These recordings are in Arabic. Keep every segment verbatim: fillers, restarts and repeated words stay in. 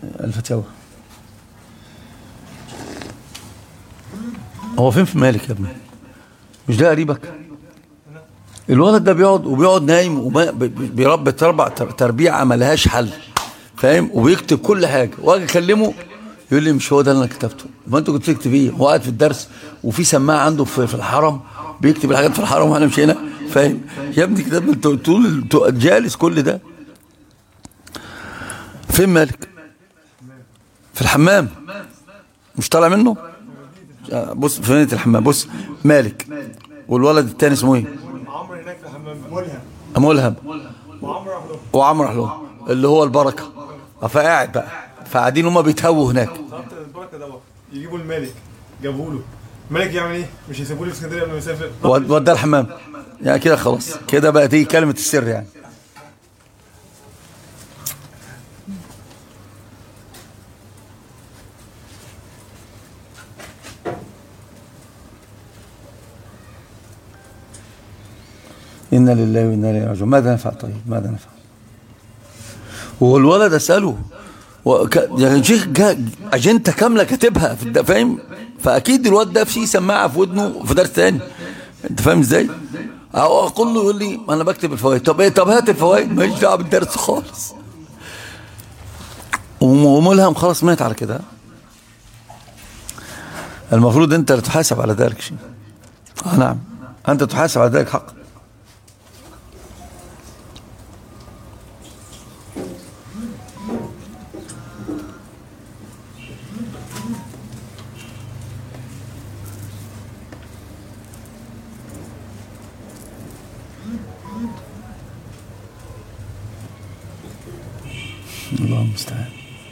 الفتاوى. هو فين في مالك يا ابني؟ مش ده قريبك؟ الولد ده بيقعد وبيقعد نايم وبيربي تربع تربيعه ملهاش حل، فاهم؟ وبيكتب كل حاجه، واجي اكلمه يقول لي مش هو ده اللي انا كتبته. ما انت كنت بتكتب ايه؟ هو قاعد في الدرس وفي سماعه عنده في, في الحرم بيكتب الحاجات في الحرم واحنا مش هنا، فاهم؟ يا ابني كتاب انت طول جالس كل ده. فين مالك؟ في الحمام مش طالع منه. بص في مدينة الحمام. بص مالك والولد التاني اسمه ايه؟ عمرو هناك في الحمام. ملهم. ملهم. وعمرو راح له. وعمرو راح له اللي هو البركه. فقاعد بقى فقاعدين هما بيتهووا هناك. البركه دوت يجيبوا الملك، جابوا له الملك يعمل ايه؟ مش هيسيبوه في اسكندريه قبل ما يسافر. وداه الحمام يعني كده خلاص كده بقى دي كلمه السر يعني. إنا لله وإنا إليه راجعون. ماذا نفعل؟ طيب ماذا نفعل؟ والولد أسأله وك... يعني شيخ أجندة كاملة كاتبها في الد... فاهم؟ فأكيد الواد ده في سماعة في ودنه في درس تاني. أنت فاهم إزاي؟ أو أقول له يقول لي أنا بكتب الفوائد. طب إيه؟ طب هات الفوائد. ماليش دعوة بالدرس خالص. وملهم خلاص مات على كده. المفروض أنت تحاسب على ذلك شيء. آه نعم أنت تحاسب على ذلك حق. الله المستعان.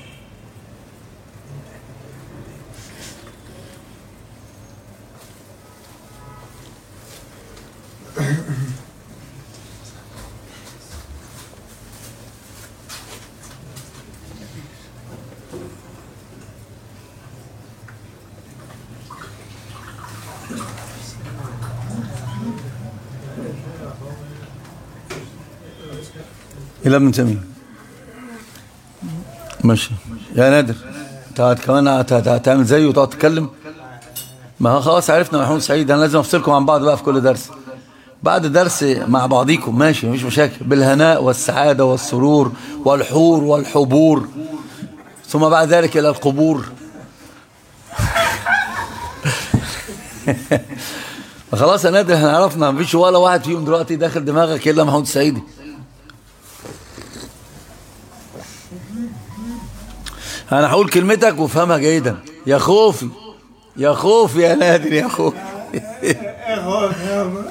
إلى ابن تيمية. ماشي يا نادر انت كمان هتعمل زيه وتقعد تتكلم. ما هو خلاص عرفنا يا محمود سعيد. انا لازم افصلكم عن بعض بقى في كل درس. بعد درس مع بعضيكم ماشي مفيش مشاكل، بالهناء والسعادة والسرور والحور والحبور، ثم بعد ذلك الى القبور. خلاص يا نادر احنا عرفنا مفيش ولا واحد فيهم دلوقتي داخل دماغك الا محمود سعيدي. انا هقول كلمتك وافهمها جيدا. يا خوفي يا خوفي يا نادر يا خوفي. يا خوفي يا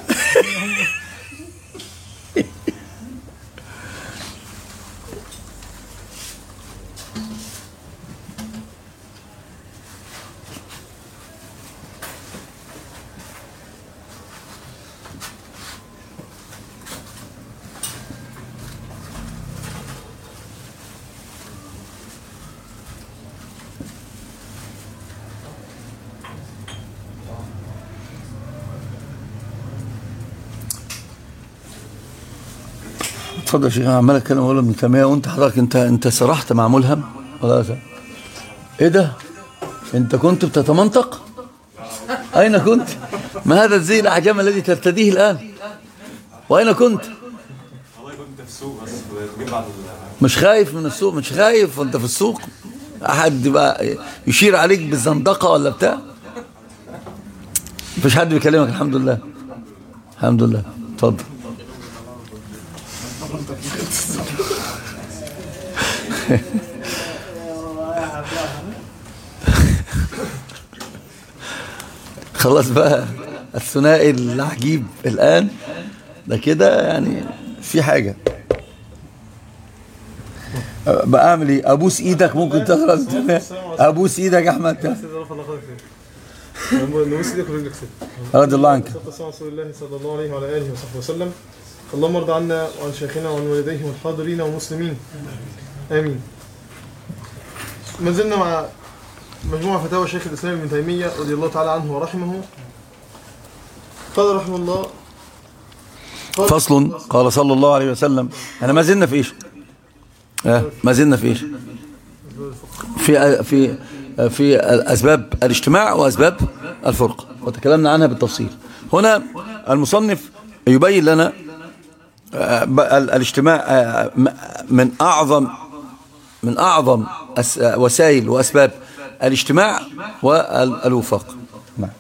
اتفضل يا شيخ. انا عمال اتكلم اقول ابن تيميه وانت حضرتك انت انت سرحت مع ملهم ولا لا؟ ايه ده؟ انت كنت بتتمنطق؟ اين كنت؟ ما هذا الزي الاعجام الذي ترتديه الان؟ واين كنت؟ والله كنت في السوق بس بجيب بعض. مش خايف من السوق؟ مش خايف وانت في السوق احد بقى يشير عليك بالزندقه ولا بتاع؟ مفيش حد بيكلمك الحمد لله. الحمد لله. اتفضل. خلاص بقى الثنائي العجيب الآن ده كده يعني في حاجة. بقى اعمل ايه؟ ابوس ايدك ممكن تقرا تمام. ابوس ايدك يا احمد. نبوس ايدك ورجلك رضي الله عنك. رسول الله صلى الله عليه وعلى اله وصحبه وسلم. اللهم ارض عنا وعن شيخنا وعن والديه والحاضرين والمسلمين امين. ما زلنا مع مجموعة فتاوى شيخ الإسلام ابن تيمية رضي الله تعالى عنه ورحمه. قال رحمه الله فصل. قال صلى الله عليه وسلم. أنا ما زلنا في إيش؟ آه ما زلنا في إيش؟ في في في أسباب الاجتماع وأسباب الفرقة، وتكلمنا عنها بالتفصيل. هنا المصنف يبين لنا الاجتماع من أعظم من أعظم وسائل وأسباب الاجتماع والوفاق. نعم.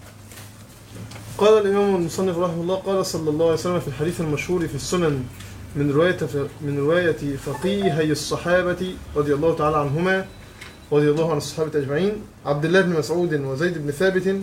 قال الإمام المصنف رحمه الله: قال صلى الله عليه وسلم في الحديث المشهور في السنن من رواية من رواية فقيهي الصحابة رضي الله تعالى عنهما رضي الله عن الصحابة أجمعين عبد الله بن مسعود وزيد بن ثابت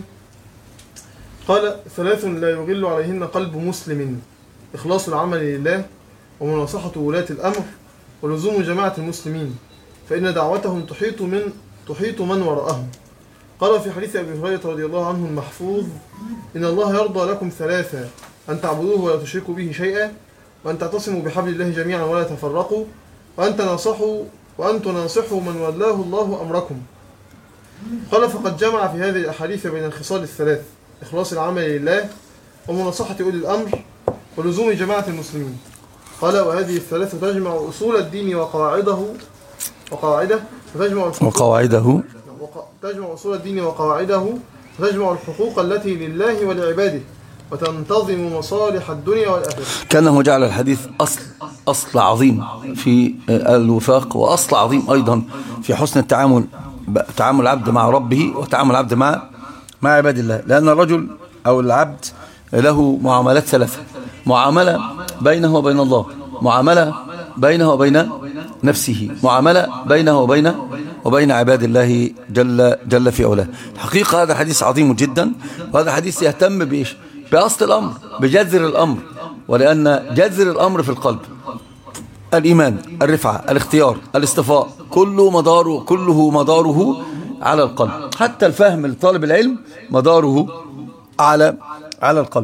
قال: ثلاث لا يغل عليهن قلب مسلم: إخلاص العمل لله، ومناصحة ولاة الأمر، ولزوم جماعة المسلمين، فإن دعوتهم تحيط من تحيط من وراءهم. قال في حديث أبي هريرة رضي الله عنه المحفوظ: إن الله يرضى لكم ثلاثة: أن تعبدوه ولا تشركوا به شيئا، وأن تعتصموا بحبل الله جميعا ولا تفرقوا، وأن تناصحوا وأن تناصحوا من ولاه الله أمركم. قال: فقد جمع في هذه الأحاديث بين الخصال الثلاث: إخلاص العمل لله، ومناصحة أولي الأمر، ولزوم جماعة المسلمين. قال: وهذه الثلاثة تجمع أصول الدين وقواعده وقواعده وتجمع وقواعده تجمع أصول الدين وقواعده وتجمع الحقوق التي لله ولعباده، وتنتظم مصالح الدنيا والآخرة. كأنه جعل الحديث أصل أصل عظيم في الوفاق، وأصل عظيم أيضا في حسن التعامل تعامل العبد مع ربه وتعامل العبد مع مع عباد الله. لأن الرجل أو العبد له معاملات ثلاثة: معاملة بينه وبين الله، معاملة بينه وبين نفسه، معاملة بينه وبين وبين عباد الله جل جل في علاه. الحقيقة هذا حديث عظيم جدا، وهذا حديث يهتم بإيش؟ بأصل الأمر، بجذر الأمر. ولأن جذر الأمر في القلب الإيمان، الرفعة، الاختيار، الاصطفاء، كله مداره كله مداره على القلب. حتى الفهم لطالب العلم مداره على على القلب.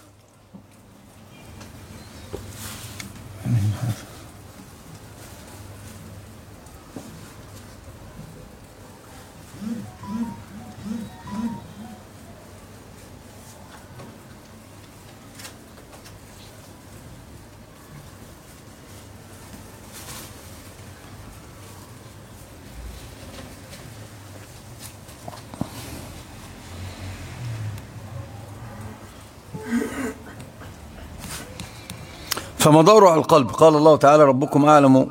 فمداره على القلب. قال الله تعالى: ربكم أعلم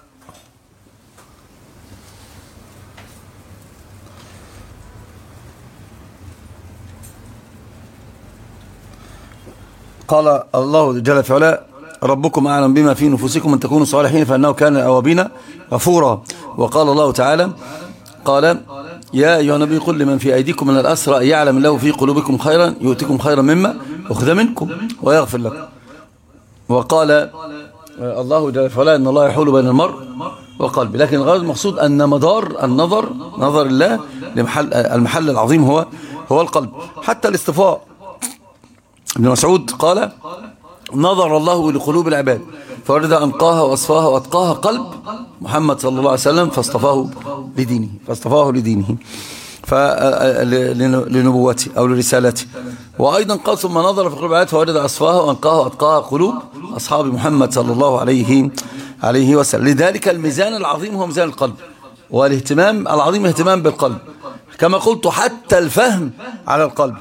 قال الله جل في علاه: ربكم أعلم بما في نفوسكم، أن تكونوا صالحين فإنه كان للأوابين غفورا. وقال الله تعالى: قال: يا أيها النبي قل لمن في أيديكم من الأسرى يعلم الله في قلوبكم خيرا يؤتكم خيرا مما أخذ منكم ويغفر لكم. وقال الله جل وعلا: إن الله يحول بين المرء وقلبه. لكن الغرض المقصود أن مدار النظر نظر الله لمحل المحل العظيم هو هو القلب. حتى الاصطفاء، ابن مسعود قال: نظر الله لقلوب العباد فورد أنقاها وأصفاها وأتقاها قلب محمد صلى الله عليه وسلم فاصطفاه لدينه فاصطفاه لدينه لنبوته أو لرسالته. وأيضا قال: ثم نظر في قلوب العباد فورد أصفاها وأنقاها وأتقاها قلوب أصحاب محمد صلى الله عليه عليه وسلم. لذلك الميزان العظيم هو ميزان القلب، والاهتمام العظيم اهتمام بالقلب، كما قلت حتى الفهم على القلب.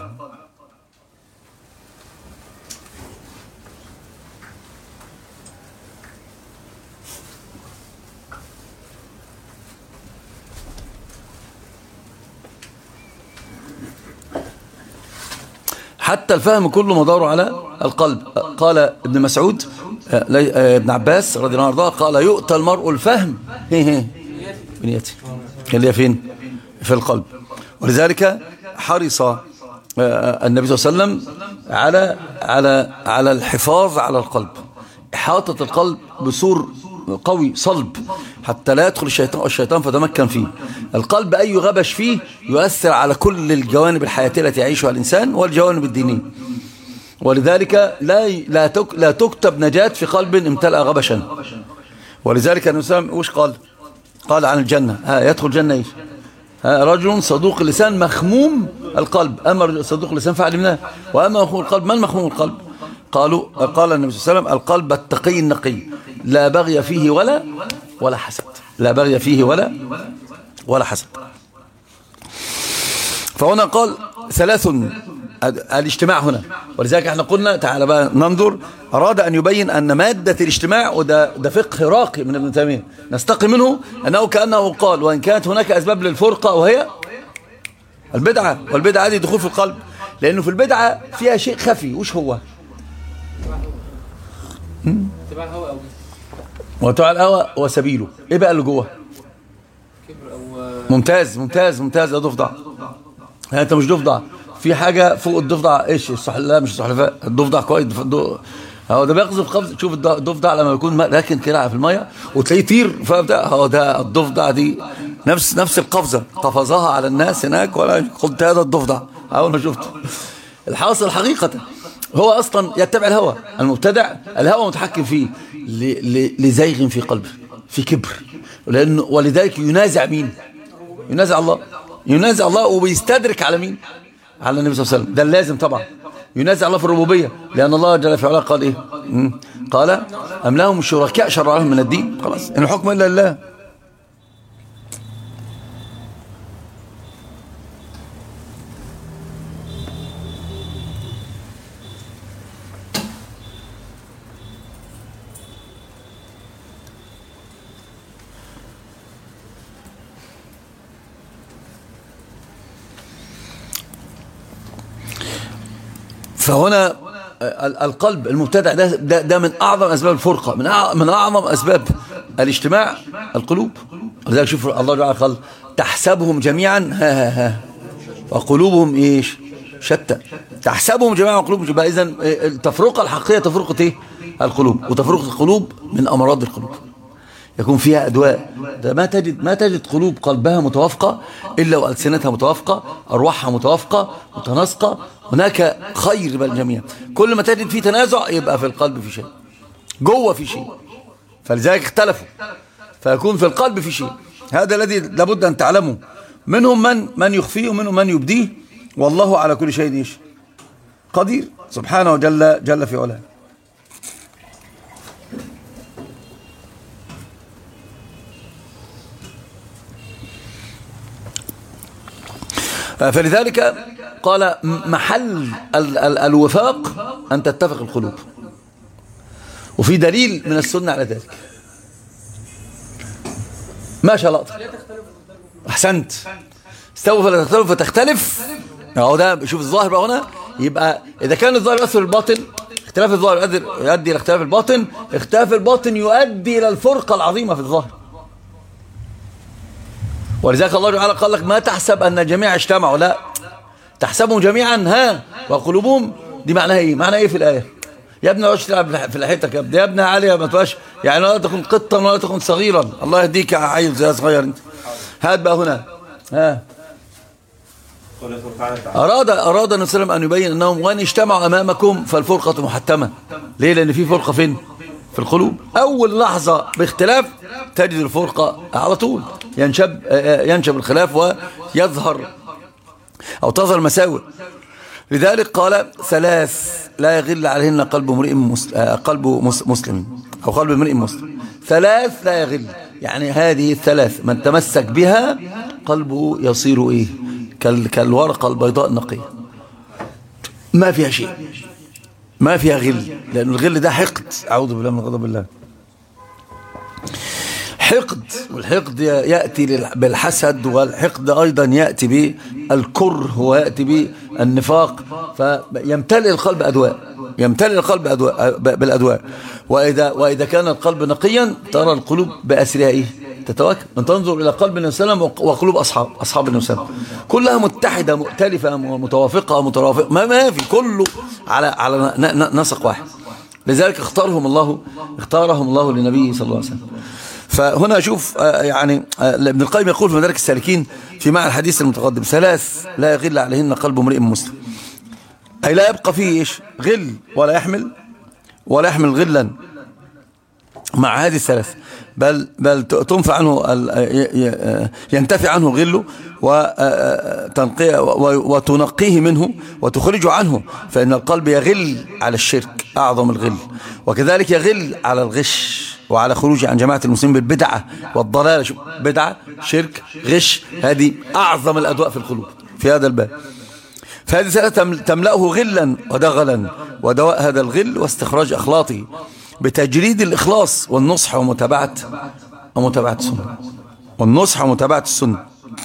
حتى الفهم كله مداره على القلب. قال ابن مسعود ابن عباس رضي الله عنه قال: يؤتى المرء الفهم بنيته. كان ليه فين؟ في القلب. ولذلك حرص النبي صلى الله عليه وسلم على على على الحفاظ على القلب، إحاطة القلب بسور قوي صلب حتى لا يدخل الشيطان الشيطان فتمكن فيه. القلب أي غبش فيه يؤثر على كل الجوانب الحياتية التي يعيشها الإنسان والجوانب الدينية. ولذلك لا لا لا تكتب نجاة في قلب امتلأ غبشا. ولذلك النبي صلى الله عليه وسلم وش قال؟ قال عن الجنة: ها يدخل الجنة ايش؟ ها رجل صدوق اللسان مخموم القلب. أما صدوق اللسان فعلمناه، وأما مخموم القلب. من مخموم القلب؟ قالوا قال النبي صلى الله عليه وسلم: القلب التقي النقي لا بغي فيه ولا ولا حسد. لا بغي فيه ولا ولا حسد. فهنا قال ثلاث الاجتماع هنا، ولذلك احنا قلنا تعالى بقى ننظر. أراد أن يبين أن مادة الاجتماع، وده ده فقه راقي من ابن تيمية نستقي منه، أنه كأنه قال وإن كانت هناك أسباب للفرقة وهي البدعة، والبدعة دي دخول في القلب، لأنه في البدعة فيها شيء خفي. وش هو؟ اتباع الهوى أو وتبع الهوى وسبيله. إيه بقى اللي جوه؟ كبر أو ممتاز ممتاز ممتاز يا ضفدع. يعني أنت مش ضفدع، في حاجة فوق الضفدع. إيش الصح؟ لا مش السلحفاة، الضفدع كويس. هو ده بيقذف قفز. شوف الضفدع لما يكون راكن كده في المية وتلاقيه يطير، فبدا هو ده الضفدع دي نفس نفس القفزة قفزها على الناس هناك، ولا قلت هذا الضفدع أول ما شفته. الحاصل حقيقة هو أصلا يتبع الهوى. المبتدع الهوى متحكم فيه لزيغ في قلبه، في كبر، لأنه ولذلك ينازع مين؟ ينازع الله، ينازع الله وبيستدرك على مين؟ على النبي صلى الله عليه وسلم. ده اللازم طبعا. ينازع الله في الربوبية، لأن الله جل في علاه قال إيه؟ قال أم لهم شركاء شرعوا لهم من الدين. خلاص إن الحكم إلا لله. فهنا القلب المبتدع ده, ده ده من اعظم اسباب الفرقه، من من اعظم اسباب الاجتماع القلوب. لذلك شوف الله تعالى قال تحسبهم جميعا ها ها ها وقلوبهم ايش؟ شتى. تحسبهم جميعا وقلوبهم شتى. اذا التفرقه الحقيقيه تفرقه ايه؟ القلوب. وتفرقه القلوب من امراض القلوب، يكون فيها أدواء. ده ما تجد ما تجد قلوب قلبها متوافقة إلا وألسنتها متوافقة، أرواحها متوافقة متناسقة. هناك خير بين الجميع. كل ما تجد فيه تنازع يبقى في القلب في شيء، جوه في شيء. فلذلك اختلفوا، فيكون في القلب في شيء. هذا الذي لابد أن تعلمه. منهم من من يخفيه ومنهم من يبديه، والله على كل شيء قدير سبحانه جل جل في علاه. فلذلك قال محل ال ال الوفاق أن تتفق القلوب. وفي دليل من السنة على ذلك. ما شاء الله أحسنت. استووا فلا تختلف فتختلف. اهو ده شوف الظاهر بقى هنا. يبقى إذا كان الظاهر يؤثر الباطن، اختلاف الظاهر يؤدي إلى اختلاف الباطن، اختلاف الباطن يؤدي إلى الفرقة العظيمة في الظاهر. ولذلك الله تعالى قال لك ما تحسب أن الجميع اجتمعوا، لا، تحسبهم جميعا ها وقلوبهم. دي معناها ايه؟ معناها ايه في الآية؟ يا ابني وش تلعب في لحيتك يا ابني، يا ابني عالية ما تبقاش يعني، لا تكون قطا ولا تكون صغيرا. الله يهديك يا عيل زي صغير انت. هات بقى هنا ها. أراد أراد النبي صلى الله عليه وسلم أن يبين أنهم وإن اجتمعوا أمامكم فالفرقة محتمة. ليه؟ لأن في فرقة فين؟ في القلوب. أول لحظة باختلاف تجد الفرقة على طول، ينشب ينشب الخلاف ويظهر أو تظهر المساوئ. لذلك قال ثلاث لا يغل عليهن قلب امرئ مسلم، قلب مسلم أو قلب امرئ مسلم. ثلاث لا يغل، يعني هذه الثلاث من تمسك بها قلبه يصير إيه؟ كالورقة البيضاء النقية، ما فيها شيء، ما فيها غل. لأن الغل ده حقد، أعوذ بالله من غضب الله. حقد، والحقد يأتي بالحسد، والحقد أيضا يأتي بالكره ويأتي بالنفاق. فيمتلئ القلب أدواء، يمتلئ القلب أدواء بالأدواء. وإذا, وإذا كان القلب نقيا ترى القلوب بأسرها إيه؟ تتواكب. أن تنظر إلى قلب النبي صلى الله عليه وسلم وقلوب أصحاب أصحاب النبي صلى الله عليه وسلم كلها متحدة مؤتلفة متوافقة مترافقة، ما ما في، كله على على نسق واحد. لذلك اختارهم الله اختارهم الله لنبيه صلى الله عليه وسلم. فهنا شوف يعني ابن القيم يقول في مدارك السالكين في معنى الحديث المتقدم ثلاث لا يغل عليهن قلب امرئ مسلم، أي لا يبقى فيه إيش؟ غل، ولا يحمل ولا يحمل غلا مع هذه الثلاث، بل بل تنفع عنه ينتفع عنه غله وتنقيه منه وتخرجه عنه. فإن القلب يغل على الشرك أعظم الغل، وكذلك يغل على الغش وعلى خروجه عن جماعة المسلمين بالبدعة والضلالة. شوف، بدعة، شرك، غش، هذه أعظم الأدواء في القلوب في هذا الباب. فهذه ثلاثة تملأه غلا ودغلا، ودواء هذا الغل واستخراج أخلاطه بتجريد الإخلاص والنصح ومتابعة ومتابعة السنة والنصح ومتابعة السنة.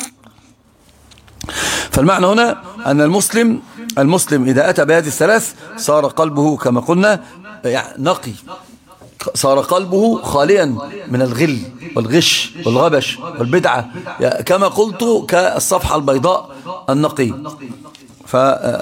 فالمعنى هنا أن المسلم المسلم إذا أتى بهذه الثلاث صار قلبه كما قلنا يعني نقي، صار قلبه خاليا من الغل والغش والغبش والبدعة، كما قلت كالصفحة البيضاء النقي. ف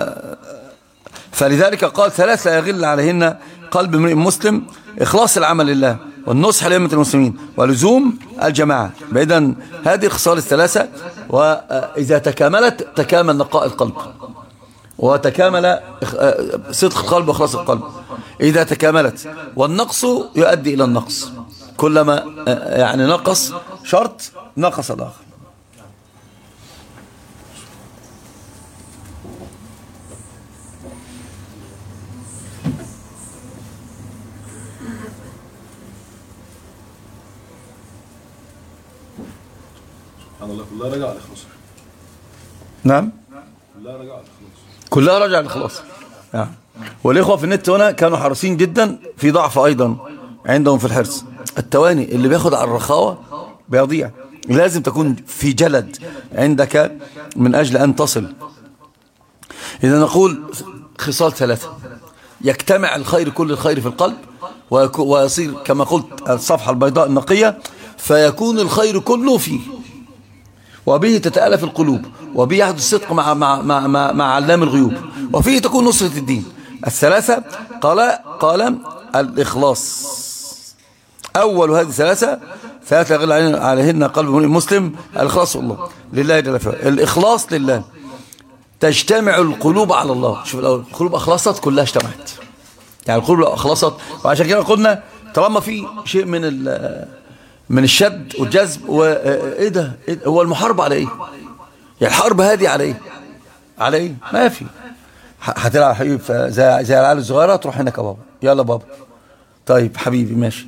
فلذلك قال ثلاث لا يغل عليهن قلب امرئ مسلم: إخلاص العمل لله، والنصح لأئمة المسلمين، ولزوم الجماعة. إذن هذه الخصال الثلاثة، وإذا تكاملت تكامل نقاء القلب، وتكامل صدق القلب وإخلاص القلب. إذا تكاملت، والنقص يؤدي إلى النقص، كلما يعني نقص شرط نقص الآخر. كلها رجع للإخلاص. نعم، كلها رجع للإخلاص. كلها رجع للإخلاص. يعني والإخوة في النت هنا كانوا حريصين جدا في ضعف أيضا عندهم في الحرص. التواني اللي بياخد على الرخاوة بيضيع. لازم تكون في جلد عندك من أجل أن تصل. إذا نقول خصال ثلاثة: يجتمع الخير، كل الخير في القلب، ويصير كما قلت الصفحة البيضاء النقية، فيكون الخير كله فيه، وبه تتألف القلوب، وبه يحدث الصدق مع, مع, مع, مع, مع علام الغيوب، وفيه تكون نصرة الدين. الثلاثة قال قال الإخلاص أول هذه الثلاثة، ثلاثة يغل عليهن قلب المسلم: الإخلاص الله لله جل وعلا. الإخلاص لله، تجتمع القلوب على الله. شوف الأول، القلوب أخلصت كلها اجتمعت، يعني القلوب لو أخلصت. وعشان كده قلنا طالما في شيء من من الشد والجذب، وايه ده؟ هو المحاربة على ايه؟ يعني الحرب هذه على ايه؟ على ايه؟ ما في. هتلعب حبيبي زي زي العيال الصغيره، تروح هناك يا بابا، يلا بابا، طيب حبيبي ماشي.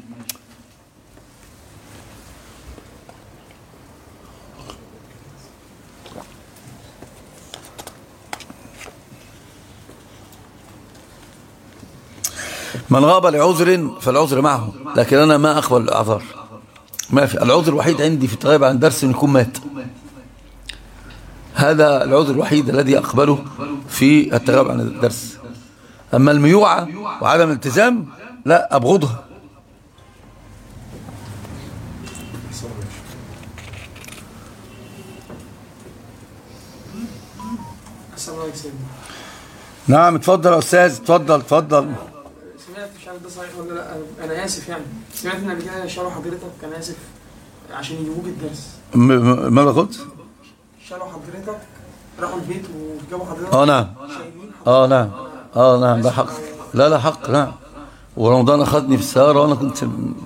من غاب لعذر فالعذر معه، لكن انا ما اقبل الاعذار. ما في. العذر الوحيد عندي في التغيب عن الدرس ان يكون مات. هذا العذر الوحيد الذي اقبله في التغيب عن الدرس. اما الميوعة وعدم الالتزام لا، ابغضها. نعم، اتفضل يا استاذ، اتفضل اتفضل. سمعت، مش عارف ده صحيح ولا لا، انا اسف يعني، سمعت ان قبل كده شالوا حضرتك، انا اسف، عشان يجيبوك الدرس. ماذا قلت؟ شالوا حضرتك، راحوا البيت وجابوا حضرتك. اه نعم، اه نعم، اه نعم، ده حق. لا لا حق، نعم. ورمضان اخذني في السياره وانا كنت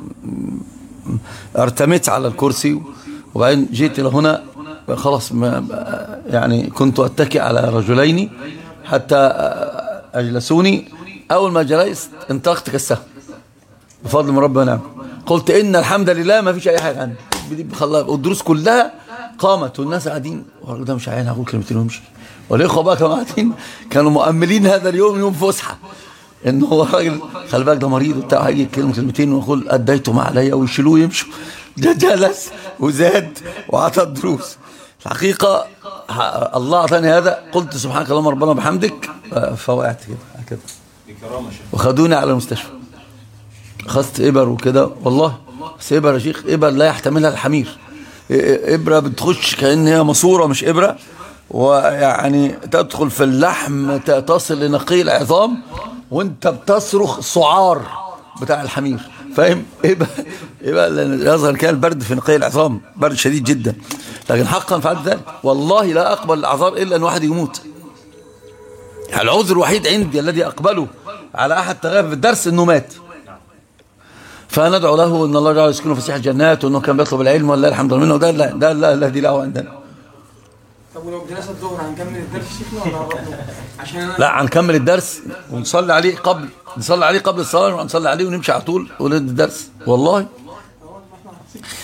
ارتميت على الكرسي، وبعدين جيت الى هنا خلاص، يعني كنت اتكئ على رجلين حتى اجلسوني. اول ما جلست انطلقت كالسهم بفضل من ربنا ونعمه. قلت ان الحمد لله ما فيش اي حاجه عندي، والدروس كلها قامت والناس قاعدين، والراجل ده مش عايز هقول كلمتين ويمشي. والاخوه بقى كانوا قاعدين كانوا مؤملين هذا اليوم يوم فسحه، ان هو راجل خلي بالك ده مريض وبتاع، هيجي كلمه كلمتين ويقول اديته ما عليا ويشيلوه ويمشوا. ده جلس وزاد وعطى الدروس. الحقيقه الله اعطاني هذا، قلت سبحانك اللهم ربنا وبحمدك، فوقعت كده كده وخدوني على المستشفى. اخذت ابر وكده والله، بس ابر يا شيخ، ابر لا يحتملها الحمير. ابره بتخش كأن هي ماسوره مش ابره، ويعني تدخل في اللحم تصل لنقي العظام، وانت بتصرخ صعار بتاع الحمير، فاهم؟ ايه بقى ايه بقى يظهر كان البرد في نقي العظام، برد شديد جدا. لكن حقا فعلت ذلك، والله لا اقبل الاعذار الا ان واحد يموت. العذر الوحيد عندي الذي اقبله على احد تغيب في الدرس انه مات، فندعو له ان الله جعل يسكنه فسيح الجنات، وانه كان بيطلب العلم والله الحمد لله منه. ده لا ده لا الذي له عندنا. طب ولو جلسه الظهر هنكمل الدرس شيخنا ولا هنروح؟ عشان انا لا، هنكمل الدرس ونصلي عليه قبل نصلي عليه قبل الصلاه، ونصلي عليه ونمشي على طول ونبدا الدرس والله.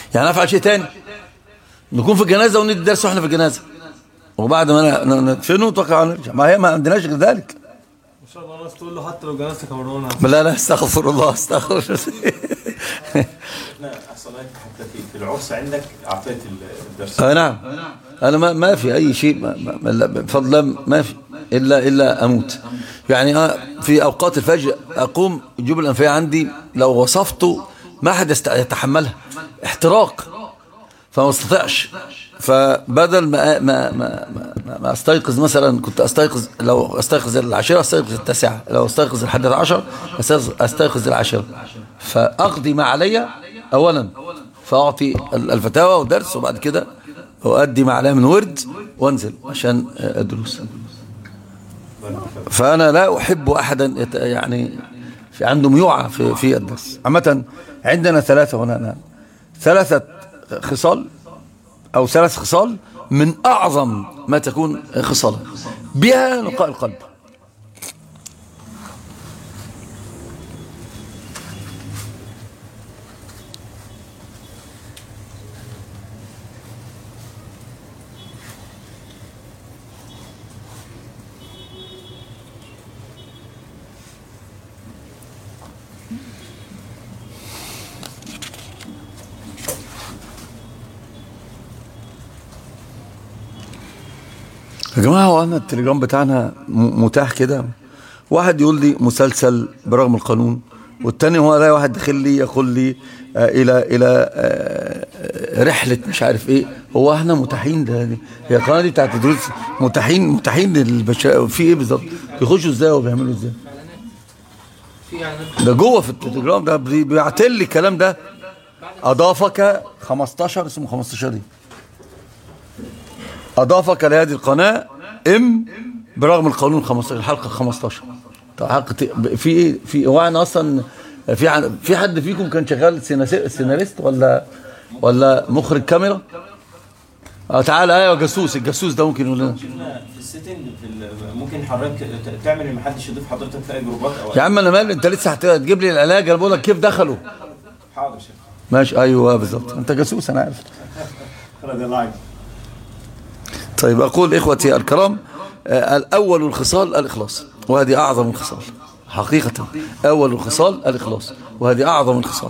يعني افعل شيء تاني، نكون في الجنازه وندي درس واحنا في الجنازه، وبعد ما ندفنه نتوكل على نرجع. ما هي ما عندناش غير ذلك. ان شاء الله الناس تقول له حتى لو جنازتك امرونا. لا لا استغفر الله استغفر لا احسن لك حتى في في العرس عندك اعطيت الدرس. اه نعم. انا ما ما في اي شيء بفضل ما في الا الا اموت. يعني في اوقات الفجر اقوم الجيوب الانفيه عندي لو وصفته ما حد يتحملها، احتراق، فما استطيعش. فبدل ما ما ما ما, ما استيقظ مثلا، كنت استيقظ لو استيقظ العاشرة استيقظ التاسعة، لو استيقظ الحادية عشر استيقظ العاشرة، فاقضي ما علي اولا، فاعطي الفتاوى والدرس، وبعد كده اؤدي ما علي من ورد وانزل عشان الدروس. فانا لا احب احدا يعني في عنده ميوعة في في الدرس. عامة عندنا ثلاثة هنا، ثلاثة خصال أو ثلاث خصال من أعظم ما تكون خصالا بها نقاء القلب. يا جماعة هو أنا التليجرام بتاعنا متاح كده، واحد يقول لي مسلسل برغم القانون، والتاني هو لا واحد داخل لي يقول لي آه إلى إلى آه رحلة مش عارف إيه. هو إحنا متاحين؟ ده هي القناة دي بتاعت الدروس متاحين متاحين للبشر في إيه بالظبط؟ بيخشوا إزاي وبيعملوا إزاي؟ ده جوه في التليجرام ده بيعتل لي الكلام ده. أضافك خمستاشر اسمه خمستاشر دي، أضافك لهذه القناة ام برغم القانون خمستاشر، الحلقة خمستاشر. طب حلقة في ايه؟ في هو انا اصلا في في حد فيكم كان شغال سيناريست ولا ولا مخرج كاميرا؟ اه تعالى. ايوه جاسوس، الجاسوس ده ممكن يقول لنا في السيتنج في ممكن حضرتك تعمل ان محدش يضيف حضرتك في اي جروبات او يا عم انا مالي، انت لسه هتجيب لي العلاج. انا بقول لك كيف دخلوا. حاضر شيخ ماشي. ايوه بالظبط، انت جاسوس انا عارف. رضي الله عنك. طيب أقول إخوتي الكرام، الأول الخصال الإخلاص، وهذه أعظم الخصال حقيقة. أول الخصال الإخلاص، وهذه أعظم الخصال.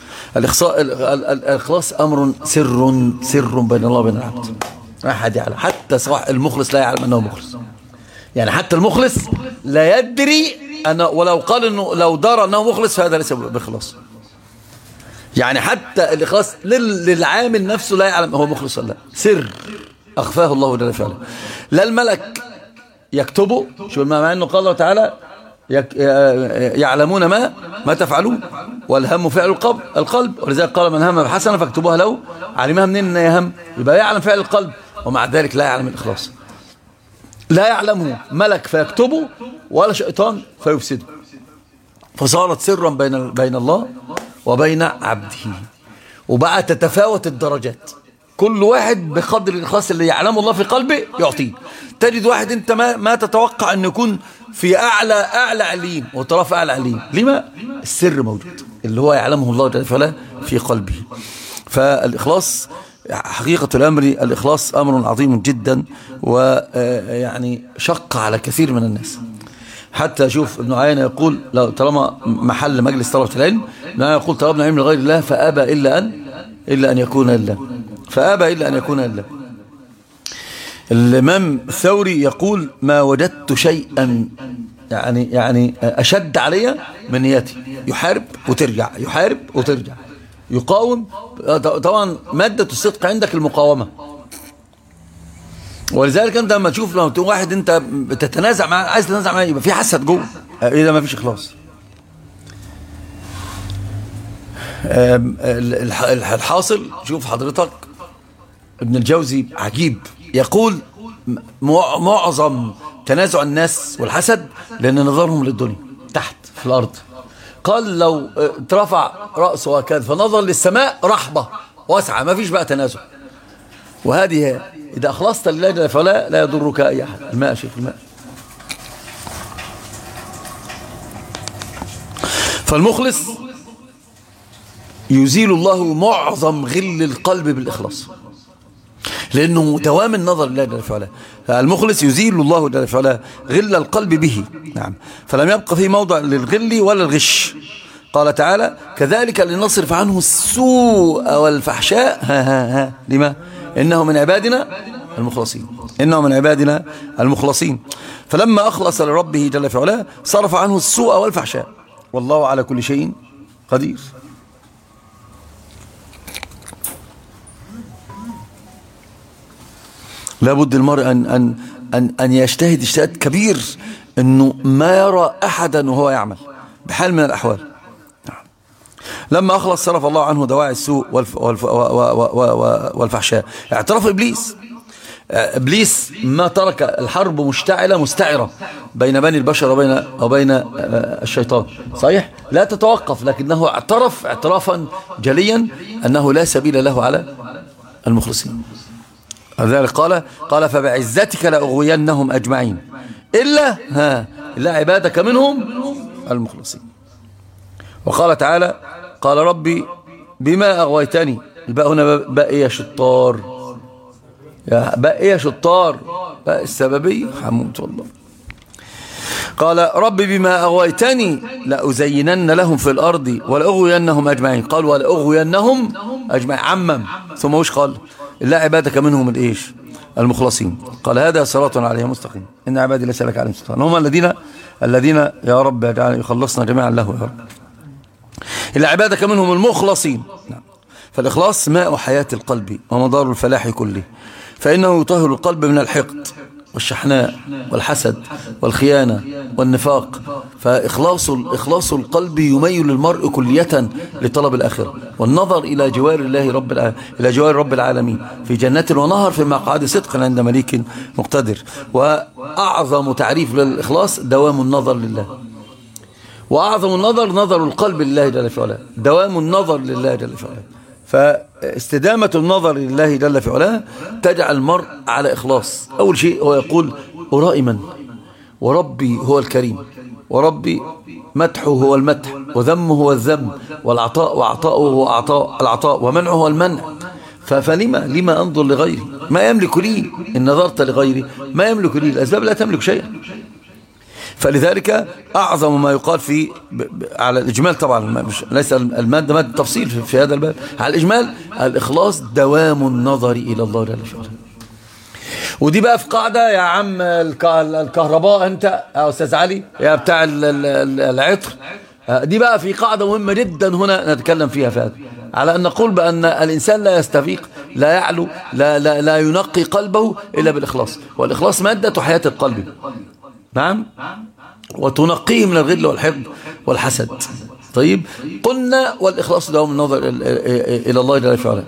الإخلاص أمر سر سر بين الله وبين العبد، ما حد يعلم، حتى سواء المخلص لا يعلم أنه مخلص. يعني حتى المخلص لا يدري أنه، ولو قال أنه لو دار أنه مخلص فهذا ليس بإخلاص. يعني حتى الإخلاص للعامل نفسه لا يعلم هو مخلص ولا لا، سر أخفاه الله جل وعلا. لا الملك يكتبه، شو مع أنه قال الله تعالى يعلمون ما ما تفعلون، والهم فعل القلب القلب ولذلك قال من هم بحسنة فاكتبوها له. علمها منين ان يهم؟ يبقى يعلم فعل القلب، ومع ذلك لا يعلم الإخلاص. لا يعلمه ملك فيكتبه ولا شيطان فيفسده، فصارت سرا بين بين الله وبين عبده. وبقى تتفاوت الدرجات، كل واحد بقدر الإخلاص اللي يعلمه الله في قلبه يعطيه. تجد واحد انت ما ما تتوقع ان يكون في اعلى اعلى عليين وتراه في اعلى عليين. لما؟ السر موجود اللي هو يعلمه الله جل وعلا في قلبه. فالإخلاص حقيقة الأمر، الإخلاص أمر عظيم جدا، ويعني شق على كثير من الناس. حتى شوف ابن عيينة يقول لو طالما محل مجلس طلبة العلم، ابن عيينة يقول طلبنا علم لغير الله فأبى إلا أن إلا أن يكون لله، فأبى إلا أن يكون لله. الإمام الثوري يقول ما وجدت شيئا يعني يعني أشد علي من نيتي. يحارب وترجع، يحارب وترجع، يقاوم. طبعا مادة الصدق عندك المقاومة، ولذلك انت لما تشوف لو واحد انت بتتنازع معاه، عايز تتنازع معاه، يبقى في حسد جوه، اذا ما فيش اخلاص. الحاصل شوف حضرتك ابن الجوزي عجيب، يقول معظم تنازع الناس والحسد لان نظرهم للدنيا تحت في الارض. قال لو ترفع رأسه وكذا فنظر للسماء رحبة واسعة، ما فيش بقى تنازع. وهذه إذا أخلصت لله فلا لا يضرك أي أحد. الماء شيخ الماء. فالمخلص يزيل الله معظم غل القلب بالإخلاص، لأنه دوام النظر لله جل وعلا. المخلص يزيل الله جل وعلا غل القلب به. نعم. فلم يبقى فيه موضع للغل ولا الغش. قال تعالى كذلك لنصرف عنه السوء والفحشاء ها ها ها لما إنه من عبادنا المخلصين إنه من عبادنا المخلصين. فلما أخلص لربه جل وعلا صرف عنه السوء والفحشاء، والله على كل شيء قدير. لابد المرء أن, أن, أن, أن يجتهد اجتهاد كبير أنه ما يرى أحدا وهو يعمل بحال من الأحوال. لما أخلص صرف الله عنه دواعي السوء والف والف والفحشاء. اعترف إبليس إبليس ما ترك الحرب مشتعلة مستعرة بين بني البشر وبين, وبين الشيطان، صحيح لا تتوقف، لكنه اعترف اعترافا جليا أنه لا سبيل له على المخلصين. لذلك قال قال فبعزتك لأغوينهم أجمعين إلا ها إلا عبادك منهم المخلصين. وقال تعالى قال ربي بما أغويتني، الباء هنا باء يا شطار، يا باء يا شطار، باء السببية حموت والله. قال ربي بما أغويتني لأزينن لهم في الأرض ولأغوينهم أجمعين. قال ولأغوينهم أجمعين عمم، ثم وش قال إلا عبادك منهم الإيش المخلصين. قال هذا صراط عليهم مستقيم إن عبادي ليس لك عليهم سلطان. هم الذين الذين يا رب يخلصنا جميعا له يا رب. إلا عبادك منهم المخلصين. فالإخلاص ماء حياة القلب ومدار الفلاح كله، فإنه يطهر القلب من الحقد والشحناء والحسد والخيانة والنفاق. فإخلاص إخلاص القلب يميل المرء كلية لطلب الآخرة والنظر إلى جوار الله رب إلى جوار رب العالمين في جنات ونهر في مقعد صدق عند مليك مقتدر. وأعظم تعريف للإخلاص دوام النظر لله، وأعظم النظر نظر القلب لله جل في علاه، دوام النظر لله جل في علاه. فاستدامة النظر لله جل في علاه تجعل المرء على إخلاص. أول شيء هو يقول أرائي من وربي هو الكريم، وربي مدحه هو المدح، وذمه هو الذم، والعطاء وعطاؤه هو عطاء العطاء، ومنعه هو المنع. فلما لما أنظر لغيري ما يملك لي؟ إن نظرت لغيري ما يملك لي، الأسباب لا تملك شيئا. فلذلك أعظم ما يقال في على الإجمال، طبعا مش ليس المادة مادة تفصيل في, في هذا الباب، على الإجمال الإخلاص دوام النظر إلى الله جل وعلا. ودي بقى في قاعدة يا عم الكهرباء أنت يا أستاذ علي يا بتاع العطر، دي بقى في قاعدة مهمة جدا هنا نتكلم فيها في هذا، على أن نقول بأن الإنسان لا يستفيق لا يعلو لا, لا, لا ينقي قلبه إلا بالإخلاص، والإخلاص مادة حياة القلب. نعم. وتنقيه من الغل والحقد والحسد. طيب قلنا والإخلاص دوام النظر إلى الله جل وعلا.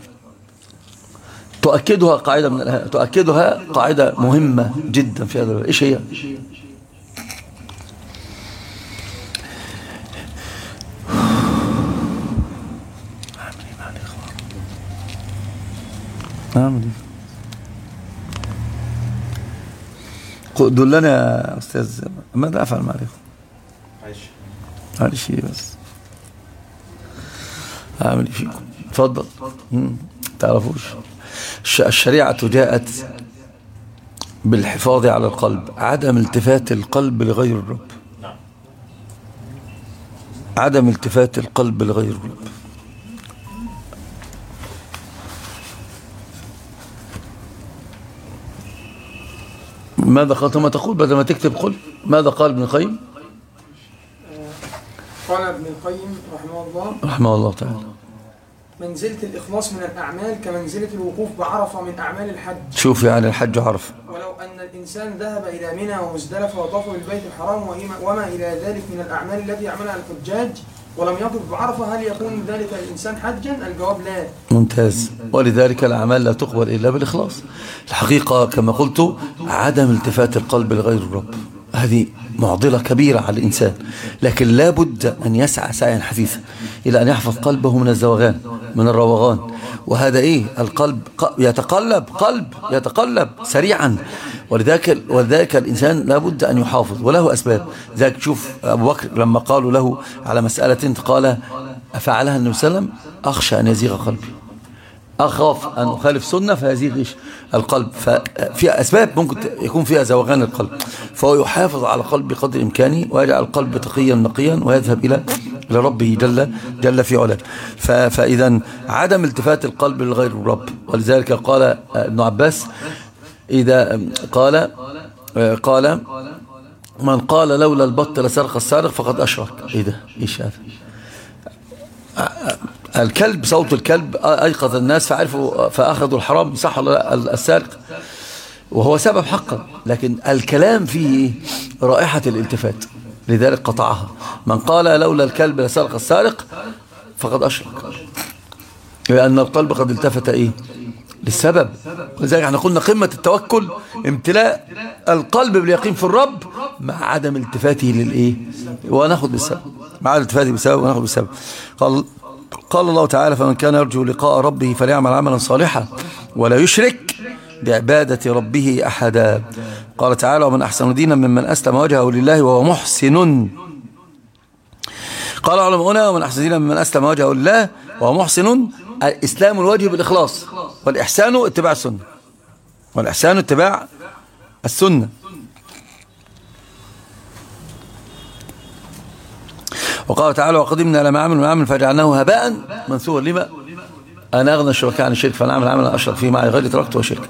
تؤكدها قاعدة من تؤكدها قاعدة مهمة جدا في هذا. إيش هي؟ نعم. دلنا يا أستاذ ماذا أفعل مع الإخوة؟ معلش معلش بس أعمل فيكم. تفضل. تعرفوش الشريعة جاءت بالحفاظ على القلب، عدم التفات القلب لغير الرب، عدم التفات القلب لغير الرب. ماذا قال؟ ثم تقول بدل ما تكتب قل ماذا قال ابن القيم؟ قال ابن القيم رحمه الله رحمه الله تعالى منزلة الإخلاص من الأعمال كمنزلة الوقوف بعرفة من أعمال الحج. شوف يعني الحج عرفة. ولو أن الإنسان ذهب إلى منى ومزدلفة وطاف بالبيت الحرام وما إلى ذلك من الأعمال التي يعملها الحجاج ولم يقف بعرفة، هل يكون ذلك الإنسان حجا؟ الجواب لا. ممتاز. ولذلك الأعمال لا تقبل إلا بالإخلاص. الحقيقة كما قلت عدم التفات القلب لغير الرب هذه معضلة كبيرة على الإنسان، لكن لا بد أن يسعى سعيا حثيثا إلى أن يحفظ قلبه من الزوغان من الروغان. وهذا إيه؟ القلب يتقلب قلب يتقلب سريعا، ولذلك ولذلك الإنسان لا بد أن يحافظ وله أسباب. ذلك شوف أبو بكر لما قالوا له على مسألة قال فعلها النبي صلى الله عليه وسلم أخشى أن يزيغ قلبي، أخاف أن أخالف سنة فيزيغ إيش القلب. ففي أسباب ممكن يكون فيها زوغان القلب، فهو يحافظ على قلبه بقدر إمكانه ويجعل القلب تقيا نقيا ويذهب إلى إلى ربه جل جل في علاه. فإذا عدم التفات القلب لغير الرب، ولذلك قال ابن عباس إذا قال قال من قال لولا البط لسرق السارق فقد أشرك. إيه ده؟ إيش هذا؟ الكلب، صوت الكلب أيقظ الناس فعرفوا فأخذوا الحرام، صح ولا السارق؟ وهو سبب حقا، لكن الكلام فيه رائحة الالتفات، لذلك قطعها. من قال لولا الكلب لسرق السارق فقد أشرك، لأن القلب قد التفت إيه للسبب. ولذلك احنا قلنا قمة التوكل امتلاء القلب باليقين في الرب مع عدم التفاته للإيه، وناخد بالسبب، مع عدم التفاته بالسبب وناخد بالسبب. قال قال الله تعالى فمن كان يرجو لقاء ربه فليعمل عملا صالحا ولا يشرك بعبادة ربه أحدا. قال تعالى ومن أحسن دينا ممن أسلم وجهه لله وهو محسن. قال علماؤنا ومن أحسن دينا ممن أسلم وجهه لله وهو محسن، إسلام الوجه بالإخلاص، والإحسان اتباع السنة، والإحسان اتباع السنة. وقال تعالى وقدمنا لما عملوا من عمل فجعلناه هباء منثورا. لما؟ أنا أغنى الشركاء عن الشرك فنعمل عملا أشرك فيه معي غير تركته وشرك.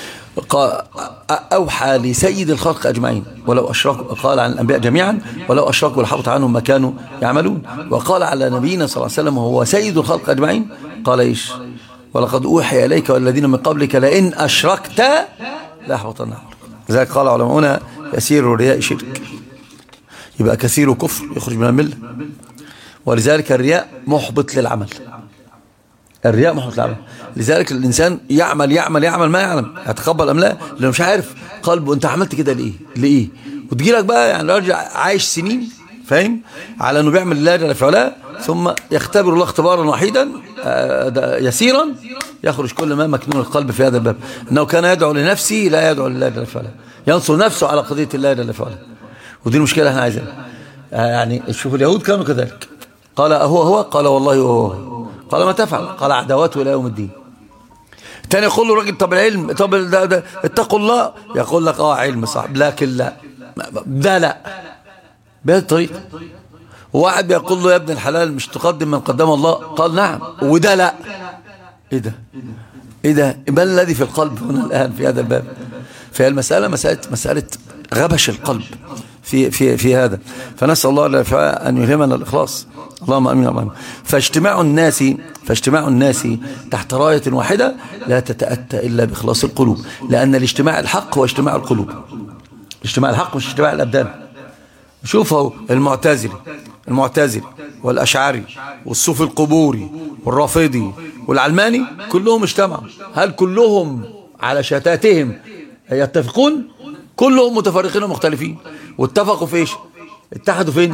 أوحى لسيد الخلق أجمعين ولو أشركوا، قال عن الأنبياء جميعا ولو أشركوا لحبط عنهم ما كانوا يعملون. وقال على نبينا صلى الله عليه وسلم وهو سيد الخلق أجمعين قال إيش؟ ولقد أوحي إليك والذين من قبلك لئن أشركت ليحبطن عملك. لذلك قال علماؤنا يسير الرياء شرك، يبقى كثير كفر يخرج من الملة. ولذلك الرياء محبط للعمل، الرياء محبط للعمل. لذلك الإنسان يعمل يعمل يعمل ما يعلم هتقبل أم لا، لأنه مش عارف قلبه أنت عملت كده لإيه لإيه. وتجي لك بقى يعني راجع عايش سنين فاهم على أنه بيعمل الله جل في علاه، ثم يختبر الله اختبارا وحيدا يسيرا يخرج كل ما مكنون القلب في هذا الباب. أنه كان يدعو لنفسه لا يدعو لله جل في علاه، ينصر نفسه على قضية الله جل في علاه. ودي المشكلة احنا عايزينها. يعني شوفوا اليهود كانوا كذلك، قال أهو هو قال والله هو هو قال ما تفعل قال عداوته إلى يوم الدين. تاني يقول له راجل طب العلم طب ده ده اتقوا الله، يقول لك اه علم صاحب لكن لا ده لا بهذه الطريقة. وواحد بيقول له يا ابن الحلال مش تقدم من قدم الله، قال نعم وده لا. ايه ده ايه ده ما الذي في القلب هنا الآن في هذا الباب؟ فهي المسألة مسألة مسألة غبش القلب في في في هذا. فنسأل الله أن يلهمنا الإخلاص، اللهم امين اللهم امين. فاجتماع الناس فاجتماع الناس تحت راية واحدة لا تتأتى إلا بإخلاص القلوب، لأن الاجتماع الحق هو اجتماع القلوب، اجتماع الحق مش اجتماع الأبدان. شوفوا المعتزلي المعتزلي والأشعري والصوفي القبوري والرافضي والعلماني كلهم اجتمعوا، هل كلهم على شتاتهم يتفقون؟ كلهم متفرقين ومختلفين، واتفقوا في ايش؟ اتحدوا فين؟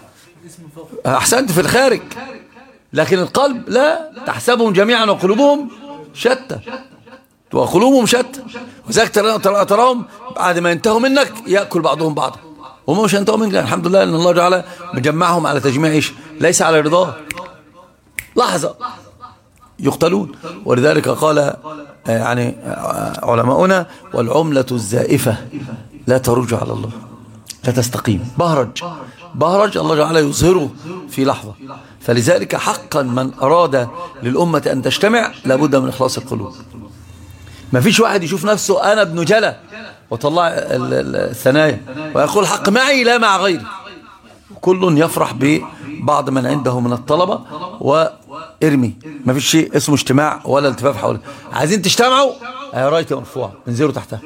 احسنت في الخارج، لكن القلب لا، تحسبهم جميعا وقلوبهم شتى، وقلوبهم شتى. وذلك تراهم بعد ما ينتهوا منك يأكل بعضهم بعضا، وهم مش ينتهوا منك. الحمد لله ان الله جعل مجمعهم على تجميع ايش؟ ليس على رضاه، لحظة يقتلون. ولذلك قال يعني علماؤنا والعملة الزائفة لا ترج على الله، لا تستقيم، بهرج بهرج الله جعل يظهره في لحظة. فلذلك حقا من أراد للأمة أن تجتمع لابد من إخلاص القلوب. ما فيش واحد يشوف نفسه أنا ابن جلة وطلع الثنايا ويقول حق معي لا مع غيري. كل يفرح ببعض من عنده من الطلبة وارمي، ما فيش شيء اسمه اجتماع ولا التفاف حوله. عايزين تجتمعوا رايته مرفوعة انزلوا تحتها،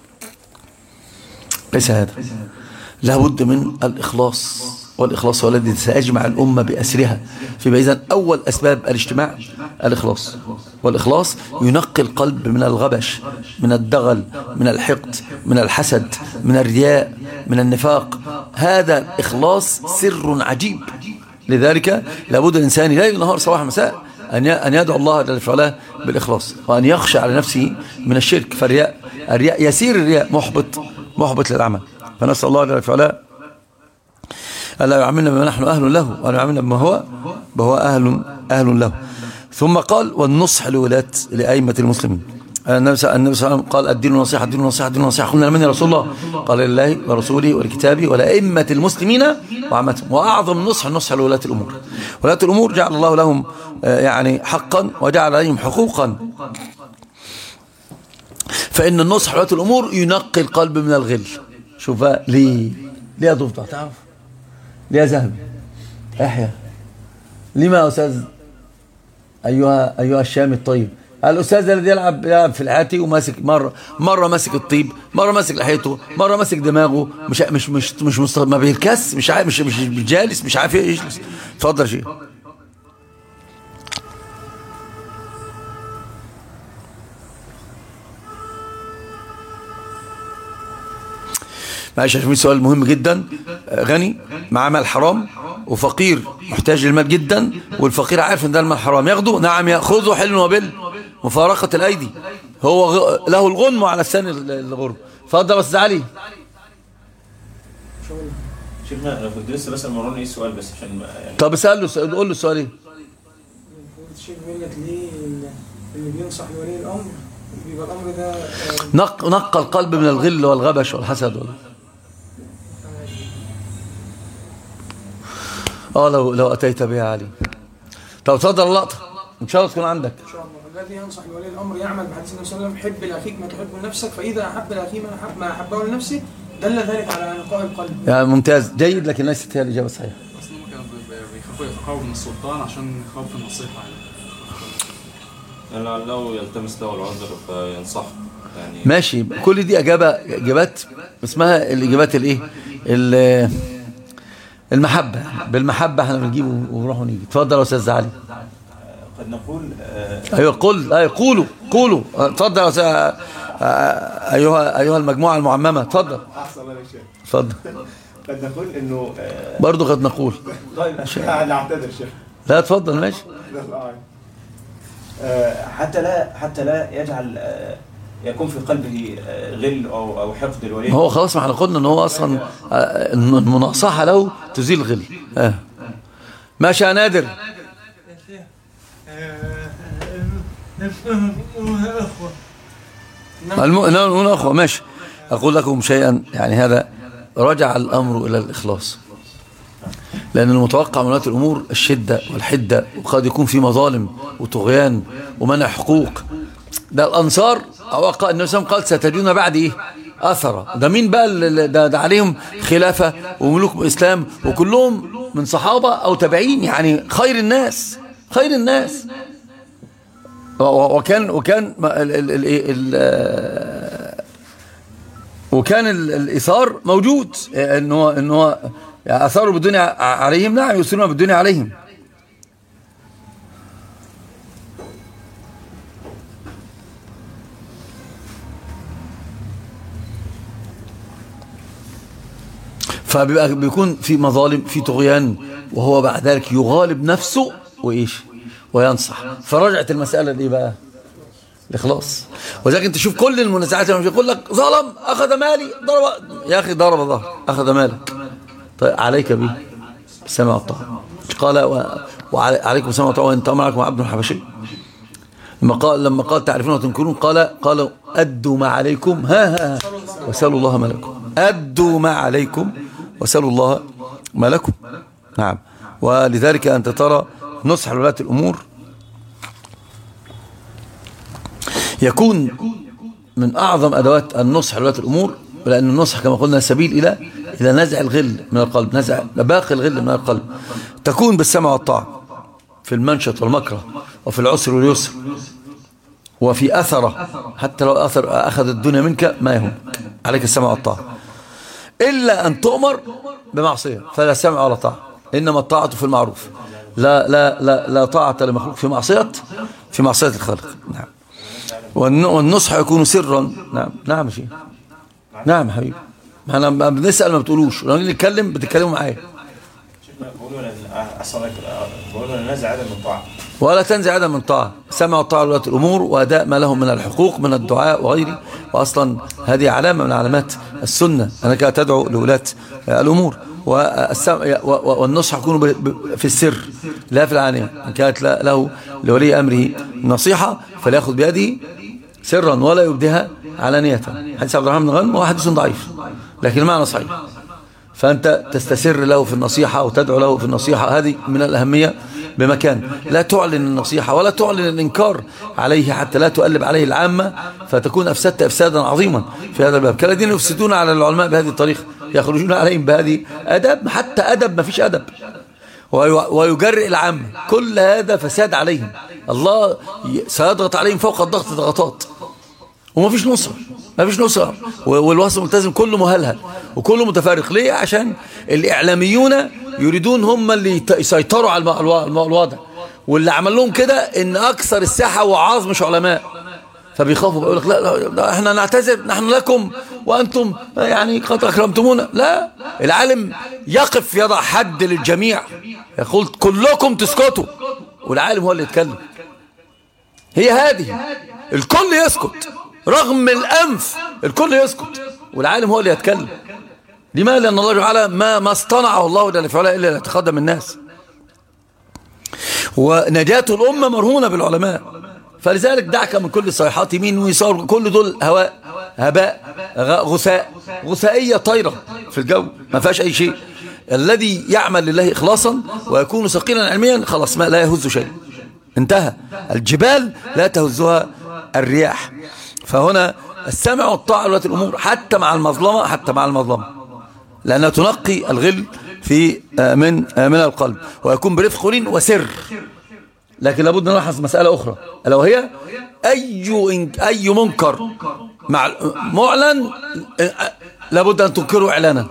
ليس هذا. لابد من الإخلاص، والإخلاص هو الذي سيجمع الأمة بأسرها. فيبقى إذن أول أسباب الاجتماع الإخلاص، والإخلاص ينقي القلب من الغبش، من الدغل، من الحقد، من الحسد، من الرياء، من النفاق. هذا الإخلاص سر عجيب. لذلك لابد الإنسان ليل نهار صباح مساء أن يدعو الله جل وعلا بالإخلاص، وأن يخشى على نفسه من الشرك. فالرياء الرياء يسير الرياء محبط محبط للعمل. فنسأل الله جل وعلا ألا يعاملنا بما نحن أهل له وألا يعاملنا بما هو بهو أهل أهل له. ثم قال والنصح لولاة لأئمة المسلمين. النبي صلى الله عليه وسلم قال الدين نصيحة الدين نصيحة الدين نصيحة. قلنا لمن يا رسول الله؟ قال لله ورسوله ولكتابه ولأئمة المسلمين وعامتهم. وأعظم النصح النصح لولاة الأمور. ولاة الأمور جعل الله لهم يعني حقا وجعل عليهم حقوقا. فإن النصح لولاة الأمور ينقي القلب من الغل. شوف ليه ليه يا ضفدع تعرف ليه يا ذهبي احيا لما يا أستاذ أيها أيها الشامي الطيب؟ الأستاذ الذي يلعب يلعب في العاتي وماسك مرة مرة ماسك الطيب، مرة ماسك لحيته، مرة ماسك دماغه، مش مش مش مش, مش ما بيركز، مش عارف مش مش جالس، مش عارف يجلس. اتفضل يا شيخ. معلش عشان في سؤال مهم جدا. غني معاه مال حرام وفقير محتاج للمال جدا، والفقير عارف ان ده المال حرام ياخده. نعم ياخذه حل وبل مفارقة الايدي. هو له الغنم على الثاني الغرب. اتفضل بس علي. شيخنا انا كنت لسه بسال مروني ايه السؤال بس عشان يعني. طب اسال له قول له السؤال ايه؟ الشيخ بيقول لك ليه اللي بينصح لولي الامر بيبقى الامر ده نق نقى القلب من الغل والغبش والحسد ولا اه لو لو اتيت بها علي. طب اتفضل اللقطه ان شاء الله تكون عندك. ان شاء الله. الذي ينصح لولي الامر يعمل بحديث النبي صلى الله عليه وسلم حب لاخيك ما تحب لنفسك، فاذا احب لاخيه ما احب ما احبه لنفسه دل ذلك على نقاء القلب. يعني ممتاز جيد، لكن ليست هي الاجابه الصحيحه. اصلا هم كانوا بيخافوا يتقربوا من السلطان عشان يخافوا النصيحه يعني. لعله يلتمس له العذر فينصحه يعني. ماشي، كل دي اجابه اجابات اسمها الاجابات الايه؟ المحبه. بالمحبه احنا بنجيبه ونروح ونيجي. اتفضل يا استاذ علي. قد نقول آه ايوه قل ايوه قولوا قولوا. اتفضل يا استاذ ايها ايها المجموعه المعممه. اتفضل. احسن الله يا شيخ. اتفضل. قد نقول انه آه برضه قد نقول. طيب انا اعتذر شيخ. لا اتفضل ماشي. آه حتى لا حتى لا يجعل آه يكون في قلبه آه غل او او حقد الولي. هو خلاص ما احنا قلنا ان هو اصلا آه المناصحه له تزيل الغل. اه ماشي يا نادر. نقول أخوة ماشي. أقول لكم شيئا يعني هذا رجع الأمر إلى الإخلاص، لأن المتوقع من ولاة الأمور الشدة والحدة، وقد يكون في مظالم وطغيان ومنع حقوق. ده الأنصار أو قال النبي صلى الله عليه وسلم قال ستجدون بعد إيه؟ أثرة. ده مين بقى؟ ده, ده عليهم خلافة وملوك الإسلام وكلهم من صحابة أو تابعين، يعني خير الناس خير الناس. وكان وكان ال ال ال وكان الإثار موجود، إنه إنه أثاروا بالدنيا عليهم. نعم يؤثرون بالدنيا عليهم. فبيبقى بيكون في مظالم في طغيان، وهو بعد ذلك يغالب نفسه وإيش وينصح. فرجعت المسألة دي بقى الإخلاص. وذلك انت شوف كل المنازعات لما يقول لك ظلم أخذ مالي ضرب، يا أخي ضرب ظهر أخذ مالك، طيب عليك به السمع والطاعة. قال وعليكم السمع والطاعة وإن تأمر عليكم عبد حبشي. لما قال لما قال تعرفون وتنكرون قال قالوا أدوا ما عليكم ها ها وسألوا الله ما لكم. أدوا ما عليكم وسألوا الله ما لكم. نعم. ولذلك أنت ترى نصح لولاة الأمور يكون من أعظم أدوات النصح لولاة الأمور، لأن النصح كما قلنا سبيل إلى إلى نزع الغل من القلب، نزع باقي الغل من القلب. تكون بالسمع والطاعة في المنشط والمكره وفي العسر واليسر وفي أثره، حتى لو أثر أخذ الدنيا منك ما يهم، عليك السمع والطاعة. إلا أن تؤمر بمعصية فلا سمع ولا طاعة، إنما الطاعة في المعروف. لا لا لا لا طاعة لمخلوق في معصية في معصية الخالق. نعم. والنصح يكون سرا. نعم نعم شيء. نعم حبيبي. احنا بنسأل ما بتقولوش، ولما نتكلم بتتكلموا معايا. بقولوا اصلا بقولوا ننزع عدم من طاعة ولا تنزع عدم من طاعة. سمع الطاعة لولاة الأمور وأداء ما لهم من الحقوق من الدعاء وغيره. وأصلا هذه علامة من علامات السنة أنك تدعو لولاة الأمور. والنصح يكون في السر لا في العانية. إن كانت له لولي أمره نصيحة فليأخذ بيده سرا ولا يبدها علانية. حديث عبد الرحمن بن غنم هو حديث ضعيف لكن المعنى صحيح. فأنت تستسر له في النصيحة وتدعو له في النصيحة، هذه من الأهمية بمكان. لا تعلن النصيحة ولا تعلن الإنكار عليه حتى لا تؤلب عليه العامة فتكون أفسدت إفسادا عظيما في هذا الباب. كالذين يفسدون على العلماء بهذه الطريقة، يخرجون عليهم بهذه أدب، حتى أدب ما فيش أدب، ويجرئ العامة. كل هذا فساد عليهم، الله سيضغط عليهم فوق الضغط ضغطات وما فيش نصرة، ما فيش نصرة. والوصف الملتزم كله مهلهل وكله متفارق. ليه؟ عشان الإعلاميون يريدون هم اللي يسيطروا على الوضع، واللي عمل لهم كده إن أكثر الساحة وعاظ مش علماء، فبيخافوا بيقول لك لا, لا, لا احنا نعتذر نحن لكم وأنتم يعني قد أكرمتمونا. لا، العالم يقف يضع حد للجميع، يقول كلكم تسكتوا والعالم هو اللي يتكلم. هي هذه، الكل يسكت رغم الأنف، الكل يسكت والعالم هو اللي يتكلم. لماذا؟ لأن الله تعالى ما ما اصطنعه الله جل في علاه إلا ليتقدم الناس، ونجاة الأمة مرهونة بالعلماء. فلذلك دعك من كل صيحات يمين ويسار، كل دول هواء هباء غثاء غثائية طايرة في الجو ما فيهاش أي شيء. الذي يعمل لله إخلاصا ويكون ثقيلا علميا خلاص ما لا يهز شيء، انتهى. الجبال لا تهزها الرياح. فهنا السمع والطاعة لولاة الأمور حتى مع المظلمة، حتى مع المظلمة، لأنها تنقي الغل في من من القلب، ويكون برفق ولين وسر. لكن لابد نلاحظ مسألة أخرى، ألا وهي أي أي منكر مع معلن لابد أن تنكره إعلانا.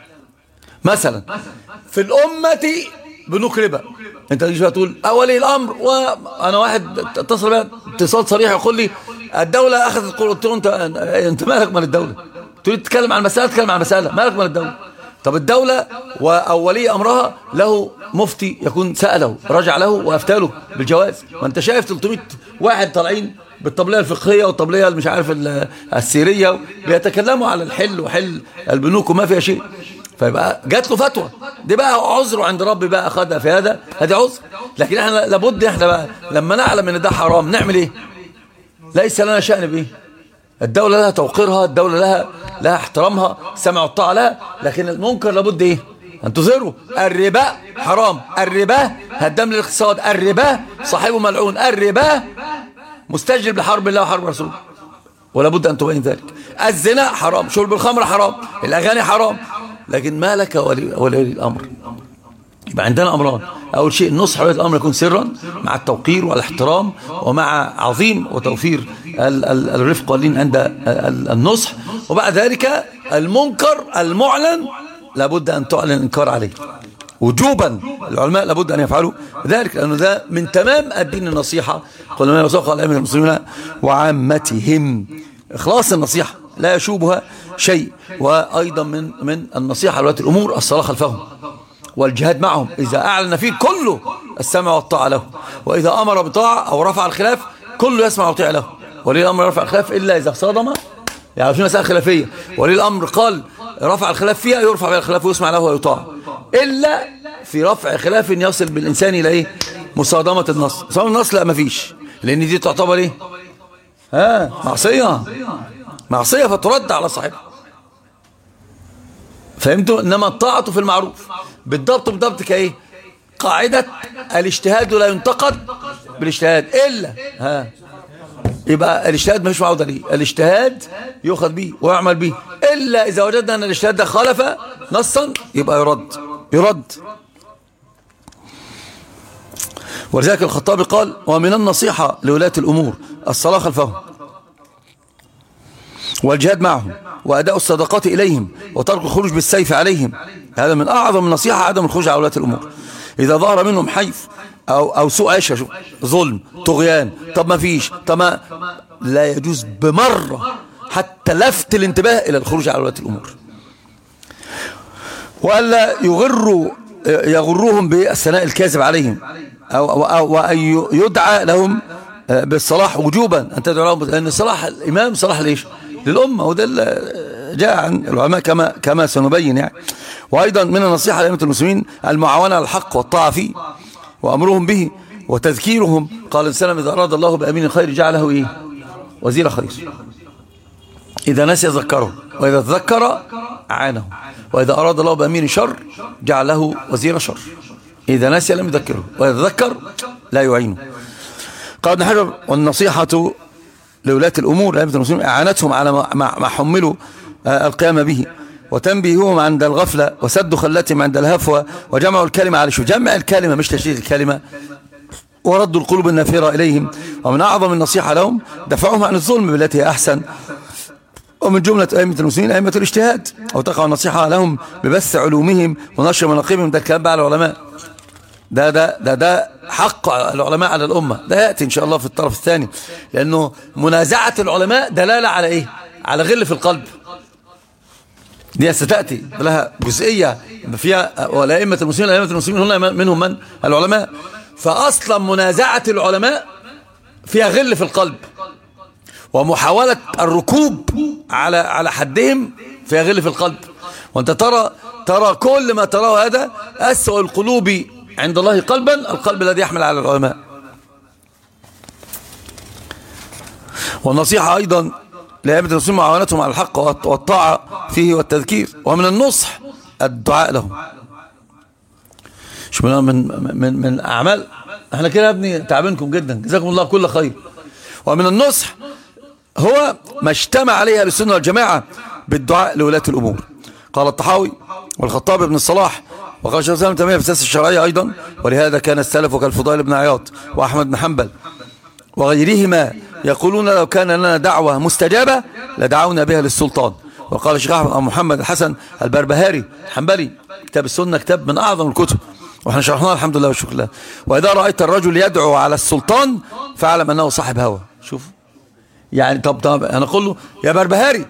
مثلا في الأمة بنوك ربا، انت تيجي تقول اولي الامر، وانا واحد اتصل بي اتصال صريح يقول لي الدوله اخذت، قلت له انت انت مالك مال الدوله؟ تريد تتكلم عن المساله، تتكلم عن المساله، مالك مال الدوله؟ طب الدوله واولي امرها له مفتي يكون ساله رجع له وافتى له بالجواز. ما انت شايف ثلاثمائة واحد طالعين بالطبليه الفقهيه والطبليه مش عارف السيريه بيتكلموا على الحل وحل البنوك وما فيها شيء، فيبقى جات له فتوى، دي بقى عذره عند ربي بقى اخذها في هذا، هذه عذر. لكن احنا لابد احنا بقى لما نعلم ان ده حرام نعمل ايه؟ ليس لنا شأن بايه؟ الدولة لها توقيرها، الدولة لها لها احترامها، سمع الطاعة لها، لكن المنكر لابد ايه؟ ان تظهره. الربا حرام، الربا هدام للاقتصاد، الربا صاحبه ملعون، الربا مستجلب لحرب الله وحرب رسوله، ولا بد ان تبين ذلك. الزنا حرام، شرب الخمر حرام، الاغاني حرام، لكن ما لك ولي, ولي الامر. يبقى عندنا امران، اول شيء النصح ولي الامر يكون سرا مع التوقير والاحترام ومع عظيم وتوفير ال ال الرفق واللين عند النصح، وبعد ذلك المنكر المعلن لابد ان تعلن الانكار عليه وجوبا. العلماء لابد ان يفعلوا ذلك، لانه ده من تمام الدين النصيحه. قل ما يرزق على امر المسلمين وعامتهم، اخلاص النصيحه لا يشوبها شيء. وايضا من من النصيحه لولاة الامور الصلاه خلفهم والجهاد معهم، اذا اعلن فيه كله السمع والطاعه له، واذا امر بطاعه او رفع الخلاف كله يسمع ويطيع له. ولي الامر رفع الخلاف الا اذا صادم، يعني في مسائل خلافيه ولي الامر قال رفع الخلاف فيها يرفع بها الخلاف ويسمع له ويطاع، الا في رفع خلاف يصل بالانسان الى ايه؟ مصادمه النص. مصادمه النص لا مفيش، لان دي تعتبر ايه؟ ها معصيه، معصيه فترد على صاحبها. فهمتوا؟ انما الطاعه في المعروف بالضبط بالضبط كايه؟ قاعده الاجتهاد لا ينتقد بالاجتهاد الا ها، يبقى الاجتهاد مفيش معه دليل، الاجتهاد يؤخذ به ويعمل به، الا اذا وجدنا ان الاجتهاد ده خالف نصا يبقى يرد يرد. ولذلك الخطابي قال ومن النصيحه لولاة الامور الصلاه خلفهم والجهاد معهم وأداء الصدقات إليهم وترك الخروج بالسيف عليهم. هذا من أعظم النصيحة، عدم الخروج على ولاة الأمور. إذا ظهر منهم حيف أو أو سوء عيشة، ظلم، طغيان، طب ما فيش، طب ما لا يجوز بمرة حتى لفت الانتباه إلى الخروج على ولاة الأمور، وألا يغروا يغروهم بالثناء الكاذب عليهم، أو أو وأن يدعى لهم بالصلاح وجوبا، أن تدعو لهم، لأن صلاح الإمام صلاح ليش؟ للأمة، وده جاء عن العلماء كما كما سنبين يعني. وأيضا من النصيحة لأئمة المسلمين المعاونة على الحق والطاعة فيه وأمرهم به وتذكيرهم. قال السلام إذا أراد الله بأمين الخير جعله إيه وزير خير، إذا نسي ذكره، وإذا تذكر أعانه، وإذا أراد الله بأمين شر جعله وزير شر، إذا نسي لم يذكره، وإذا ذكر لا يعينه. قال ابن حجر والنصيحة لولاة الأمور لأئمة المسلمين إعانتهم على ما حملوا القيام به وتنبيههم عند الغفلة وسد خلتهم عند الهفوة وجمع الكلمة على شو جمع الكلمة مش تشريح الكلمة وردوا القلوب النافرة إليهم. ومن أعظم النصيحة لهم دفعهم عن الظلم بالتي هي أحسن. ومن جملة أئمة المسلمين أئمة الاجتهاد وتقع النصيحة لهم ببث علومهم ونشر مناقبهم. ده الكلام بقى على العلماء، ده ده ده ده حق العلماء على الأمة، ده يأتي إن شاء الله في الطرف الثاني، لأنه منازعة العلماء دلالة على إيه؟ على غل في القلب. دي ستأتي لها جزئية فيها. والأئمة المسلمين الأئمة المسلمين هنا منهم من العلماء، فأصلا منازعة العلماء فيها غل في القلب، ومحاولة الركوب على على حدهم فيها غل في القلب. وأنت ترى ترى كل ما تراه هذا أسوأ القلوب عند الله قلبا القلب الذي يحمل على العلماء. والنصيحة أيضا لأئمة المسلمين معاونتهم على الحق والطاعة فيه والتذكير. ومن النصح الدعاء لهم. شو من من من أعمال احنا كده يا ابني تعبينكم جدا جزاكم الله كل خير. ومن النصح هو ما اجتمع عليها السنة والجماعة بالدعاء لولاة الأمور. قال الطحاوي والخطاب بن الصلاح وقال شيخ الإسلام تيمية في السياسة الشرعية أيضا، ولهذا كان السلف كالفضيل بن عياض وأحمد بن حنبل وغيرهما يقولون لو كان لنا دعوة مستجابة لدعونا بها للسلطان. وقال الشيخ أحمد محمد الحسن البربهاري الحنبلي كتاب السنة كتاب من أعظم الكتب وإحنا شرحناه الحمد لله والشكر لله. وإذا رأيت الرجل يدعو على السلطان فاعلم أنه صاحب هوى. شوف يعني طب طب أنا أقول له يا بربهاري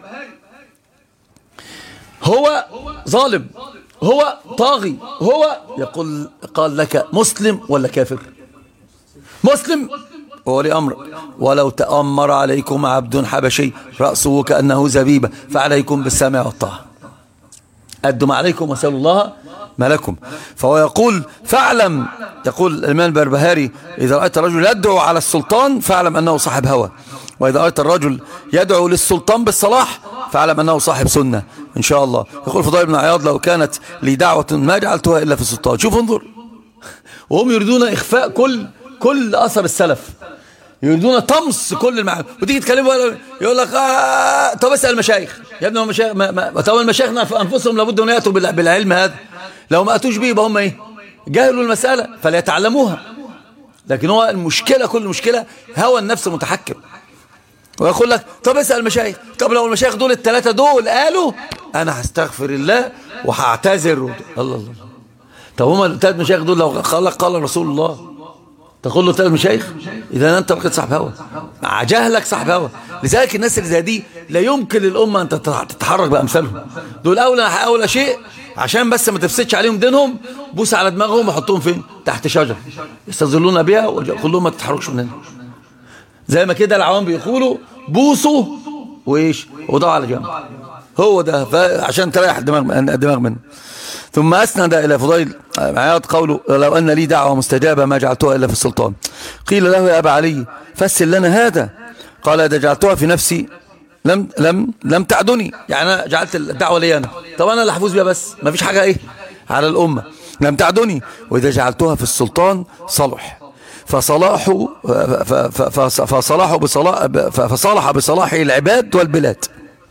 هو ظالم، هو طاغي، هو يقول قال لك مسلم ولا كافر؟ مسلم وولي أمر. ولو تأمر عليكم عبد حبشي رأسه كأنه زبيبة فعليكم بالسمع والطاعة. أدوا ما عليكم وسألوا الله ما لكم. فهو يقول فاعلم، يقول الإمام البربهاري إذا رأيت الرجل يدعو على السلطان فاعلم أنه صاحب هوى، وإذا رأيت الرجل يدعو للسلطان بالصلاح فاعلم أنه صاحب سنة إن شاء الله. يقول فضيل بن عياض لو كانت لي دعوة ما جعلتها إلا في السلطان. شوف انظر، وهم يريدون إخفاء كل كل أثر السلف، يريدون طمس كل المعاني. وتيجي تكلموا يقول لك آه طب اسأل المشايخ يا ابني. المشايخ ما ما طب المشايخنا في أنفسهم لابد أن يأتوا بالعلم هذا، لو ما أتوش به يبقى هم إيه؟ جاهلوا المسألة فليتعلموها. لكن هو المشكلة كل مشكلة هوى النفس متحكم، ويقول لك طب اسأل المشايخ. طب لو المشايخ دول الثلاثة دول قالوا أنا هستغفر الله وهعتذر الله الله. طب هم الثلاث مشايخ دول لو قال لك قال رسول الله تقول له ثلاث مشايخ؟ إذا أنت بقيت صاحب هوى مع جهلك صاحب هوى. لذلك الناس اللي زي دي لا يمكن للأمة أن تتحرك بأمثالهم. دول أولى أولى شيء عشان بس ما تفسدش عليهم دينهم بوس على دماغهم وحطهم فين؟ تحت شجرة يستظلون بها ويقول لهم ما تتحركش مننا. زي ما كده العوام بيقولوا بوسوا وإيش وضعوا على جنب، هو ده عشان تريح الدماغ الدماغ منه. ثم أسند إلى فضيل عياض قوله لو أن لي دعوة مستجابة ما جعلتها إلا في السلطان. قيل له يا أبا علي فسر لنا هذا. قال إذا جعلتها في نفسي لم لم لم تعدني، يعني أنا جعلت الدعوة لي أنا، طب أنا اللي هفوز بيها بس ما فيش حاجة إيه على الأمة، لم تعدني. وإذا جعلتها في السلطان صلح فصلاح فصلاح بصلاح فصالح بصلاح العباد والبلاد.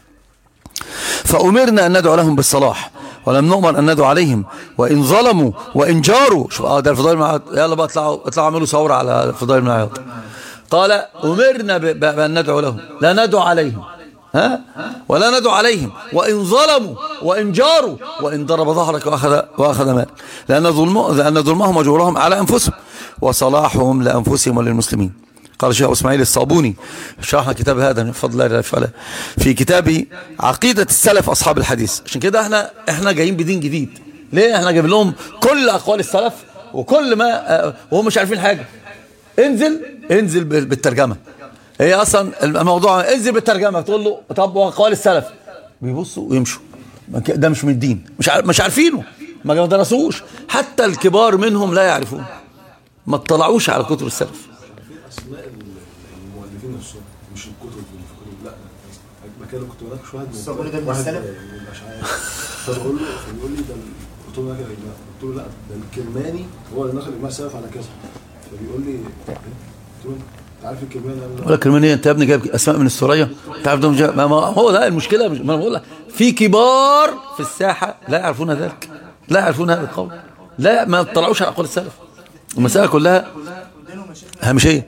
فأمرنا أن ندعو لهم بالصلاح ولم نؤمر أن ندعو عليهم وإن ظلموا وإن جاروا. شوف اه ده الفضيل بن عياض، يلا بقى اطلعوا اطلعوا اعملوا ثورة على الفضيل بن عياض. قال أمرنا بأن ندعو لهم لا ندعو عليهم، ها ولا ندعو عليهم وإن ظلموا وإن جاروا وإن ضرب ظهرك وأخذ وأخذ مال، لأن ظلم لأن ظلمهم وجورهم على أنفسهم وصلاحهم لأنفسهم وللمسلمين. قال الشيخ إسماعيل الصابوني شرحنا كتاب هذا من فضل الله تعالى في كتابه عقيدة السلف أصحاب الحديث. عشان كده احنا احنا جايين بدين جديد. ليه؟ احنا جايب لهم كل أقوال السلف وكل ما وهم مش عارفين حاجة. انزل انزل بالترجمة. هي أصلا الموضوع انزل بالترجمة تقول له طب وأقوال السلف بيبصوا ويمشوا. ده مش من الدين، مش مش عارفينه، ما درسوش. حتى الكبار منهم لا يعرفون، ما اطلعوش على كتب السلف. اسماء المؤلفين نفسهم مش الكتب اللي في الكتب، لا مكان كنت بناقش واحد الصبر ده من السلف مش عارف، فبقول له فبيقول لي ده قلت له ده اجماع، قلت له لا ده الكرماني هو اللي نقل اجماع السلف على كذا، فبيقول لي قلت له انت عارف الكرماني؟ ولا الكرماني انت يا ابني جايب اسماء من السوريه، انت عارف ده ما هو ده المشكله. ما انا بقول لك في كبار في الساحه لا يعرفون ذلك، لا يعرفون هذا القول، لا ما اطلعوش على اقوال السلف. المساله كلها هامشيه.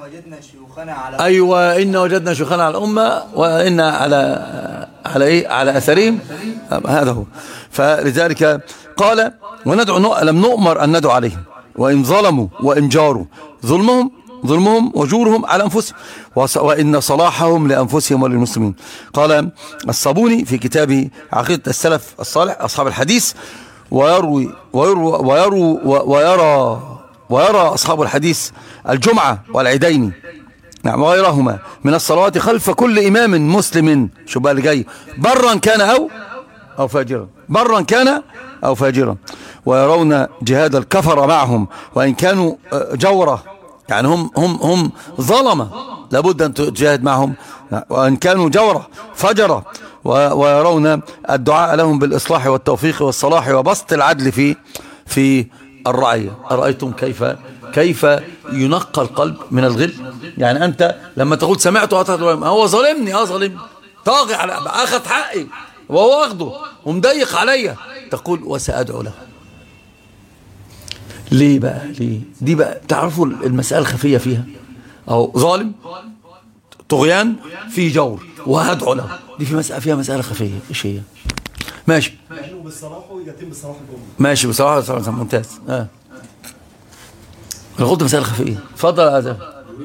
ايوه ان وجدنا شيوخنا على الامه وان على على ايه على اثرهم، هذا هو. فلذلك قال وندعو، لم نؤمر ان ندعو عليهم وان ظلموا وان جاروا، ظلمهم ظلمهم وجورهم على انفسهم وان صلاحهم لانفسهم وللمسلمين. قال الصابوني في كتابه عقيدة السلف الصالح اصحاب الحديث، ويروي ويروي ويروي ويرى ويرى اصحاب الحديث الجمعه والعيدين نعم وغيرهما من الصلوات خلف كل إمام مسلم، شو بقى اللي جاي، برا كان أو أو فاجرا، برا كان أو فاجرا، ويرون جهاد الكفر معهم وإن كانوا جورة، يعني هم هم هم ظلمة لابد أن تجاهد معهم وإن كانوا جورة فجرة، ويرون الدعاء لهم بالإصلاح والتوفيق والصلاح وبسط العدل في في الرعية. أرأيتم كيف كيف ينقى القلب من الغل؟ يعني أنت لما تقول سمعت هو ظلمني، اه ظلمني طاغي على أخذ حقي وهو أخده ومضيق عليا، تقول وسأدعو له. ليه بقى؟ ليه؟ دي بقى تعرفوا المسألة الخفية فيها، أو ظالم طغيان في جور وهدعو له، دي في مسألة فيها مسألة خفية. إيش هي؟ ماشي بالصلاح يتم بالصلاح الجمله، ماشي بصراحة ممتاز. اه الغض مسألة خفية. اتفضل يا عزام.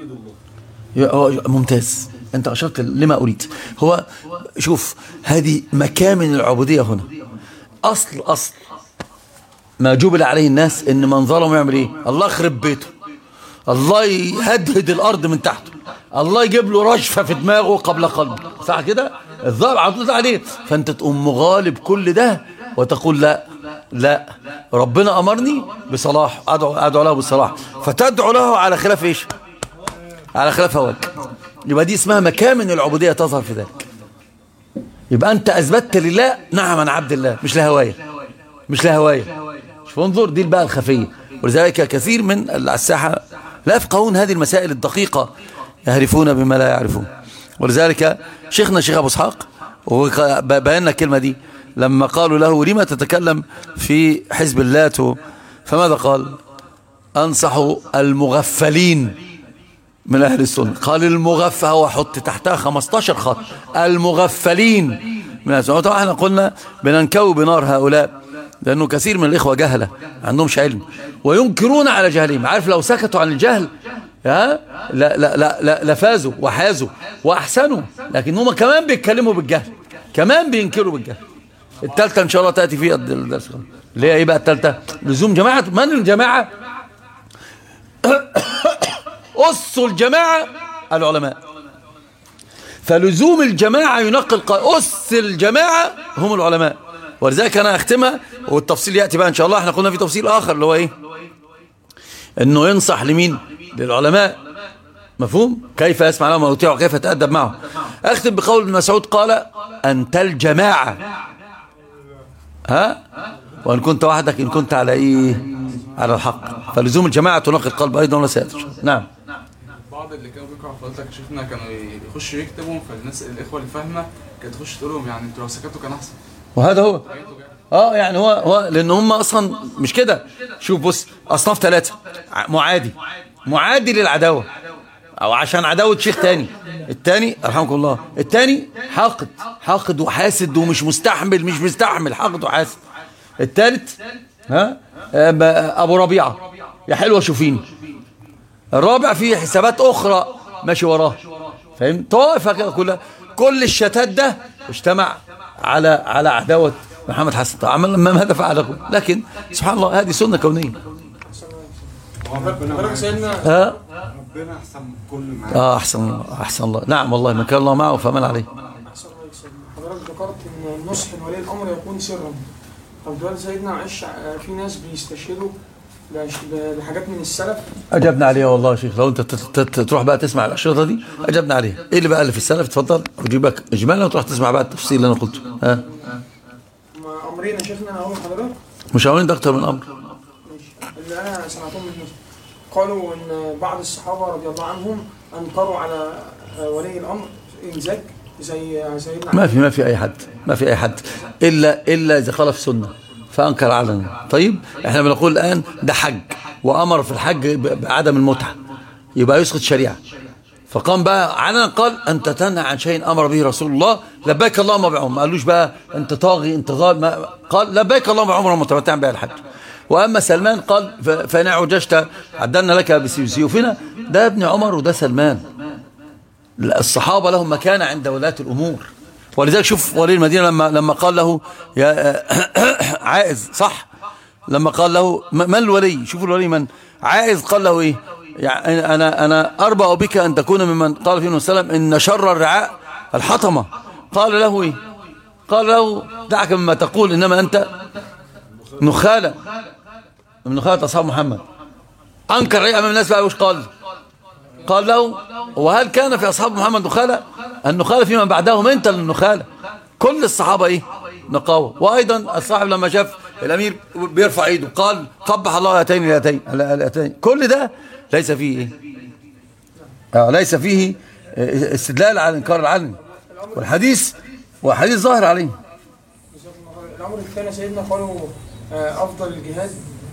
ممتاز، انت اشرت لما اريد. هو شوف هذه مكامن العبودية هنا. اصل اصل ما جبل عليه الناس ان من ظلم يعمل ايه؟ الله يخرب بيته، الله يهدهد الارض من تحته، الله يجيب له رشفة في دماغه قبل قلبه، صح كده؟ الظالم عضوط عليه، فانت تقوم مغالب كل ده وتقول لا لا ربنا امرني بصلاح، ادعو ادعو له بالصلاح، فتدعو له على خلاف ايش؟ على خلاف هواك. يبقى دي اسمها مكامن العبودية تظهر في ذلك. يبقى انت اثبتت لله نعم انا عبد الله، مش لهوايه، مش لهوايه. شوف انظر دي بقى الخفيه. ولذلك كثير من الساحه لا يفقهون هذه المسائل الدقيقه، يهرفون بما لا يعرفون. ولذلك شيخنا شيخ ابو اسحاق وبينا الكلمه دي لما قالوا له لما تتكلم في حزب اللات، فماذا قال؟ انصح المغفلين من اهل السنه. قال المغفل، هو حط تحتها خمستاشر خط، المغفلين من اهل السنه. طبعا احنا قلنا بننكوي بنار هؤلاء، لانه كثير من الاخوه جهله ما عندهمش علم وينكرون على جهلهم. عارف لو سكتوا عن الجهل ها لا لا لا لا لفازوا وحازوا واحسنوا، لكن هم كمان بيتكلموا بالجهل، كمان بينكروا بالجهل. الثالثه ان شاء الله تاتي فيها الدرس. اللي هي ايه بقى الثالثه؟ لزوم جماعه. من الجماعه؟ أس الجماعة العلماء. فلزوم الجماعة ينقل أس الجماعة هم العلماء. ولذلك أنا أختمها والتفصيل يأتي بقى إن شاء الله. احنا قلنا في تفصيل آخر اللي هو إيه؟ إنه ينصح لمين؟ للعلماء. مفهوم؟ كيف يسمع لهم ويطيع وكيف يتأدب معهم. أختم بقول ابن مسعود قال أنت الجماعة، ها؟ وإن كنت وحدك إن كنت على إيه؟ على الحق. فلزوم الجماعة تنقي القلب أيضا ولا سيأتي. نعم. بعض اللي كانوا بيقرأوا حضرتك شفنا كانوا يخشوا يكتبوا، فالناس الإخوة اللي فاهمة كانت تخش تقول لهم يعني انتوا لو سكتوا كان أحسن. وهذا هو. اه يعني هو هو لأن هم أصلا مش كده. شوف بص أصناف ثلاثة، معادي معادي للعداوة أو عشان عداوة شيخ تاني. التاني رحمكم الله، التاني حاقد حاقد وحاسد ومش مستحمل مش مستحمل حاقد وحاسد. الثالث ها ابو ربيعه يا حلوه شوفيني. الرابع فيه حسابات اخرى ماشي وراه، فاهم؟ طائفه كده كلها، كل الشتات ده اجتمع على على عداوه محمد حسن. طبعا ما هذا فعله، لكن سبحان الله هذه سنه كونيه. ها ربنا احسن من كل معاه. اه احسن الله احسن الله. نعم والله من كان الله معه فمن عليه. حضرتك ذكرت ان النصح لولي الامر يكون سرا. طب دلوقتي سيدنا معلش في ناس بيستشهدوا لحاجات من السلف. اجبنا عليها والله يا شيخ، لو انت تروح بقى تسمع الاشرطه دي اجبنا عليها. ايه اللي بقى اللي في السلف؟ اتفضل اجيبك اجمالا وتروح تسمع بقى التفصيل اللي انا قلته. ها امرين يا شيخنا انا هقول لحضرتك مش امرين، ده اكتر من امر. ماشي. اللي انا سمعتهم من الناس قالوا ان بعض الصحابه رضي الله عنهم انكروا على ولي الامر انزاج زي سيدنا. ما في ما في اي حد ما في اي حد الا الا اذا خالف سنه فانكر علنا. طيب احنا بنقول الان ده حج وامر في الحج بعدم المتعه، يبقى يسقط شريعه. فقام بقى علنا قال انت تنهى عن شيء امر به رسول الله لبيك اللهم بعمره. ما قالوش بقى انت طاغي انت ظالم، قال لبيك اللهم بعمره متمتعا بها الحج. واما سلمان قال فان اعوججت عدلنا لك بسيوفنا. ده ابن عمر وده سلمان. الصحابه لهم مكانه عند ولاة الامور. ولذلك شوف ولي المدينه لما لما قال له يا عائز، صح؟ لما قال له من الولي، شوفوا الولي من عائز، قال له ايه؟ يعني انا انا اربأ بك ان تكون ممن قال فيه النبي صلى الله عليه وسلم ان شر الرعاء الحطمه. قال له ايه؟ قال له دعك مما تقول انما انت نخاله من نخاله اصحاب محمد. انكر ايه امام الناس بقى؟ وش قال؟ قال له وهل كان في اصحاب محمد نخاله؟ النخاله فيما بعدهم انت النخاله. كل الصحابه ايه؟ نقاوه. وايضا الصاحب لما شاف الامير بيرفع ايده قال قبح الله هاتين الهاتين. كل ده ليس فيه ايه؟ آه ليس فيه استدلال على انكار العلن، والحديث وحديث ظاهر عليه. الامر الثاني سيدنا قالوا افضل الجهاد.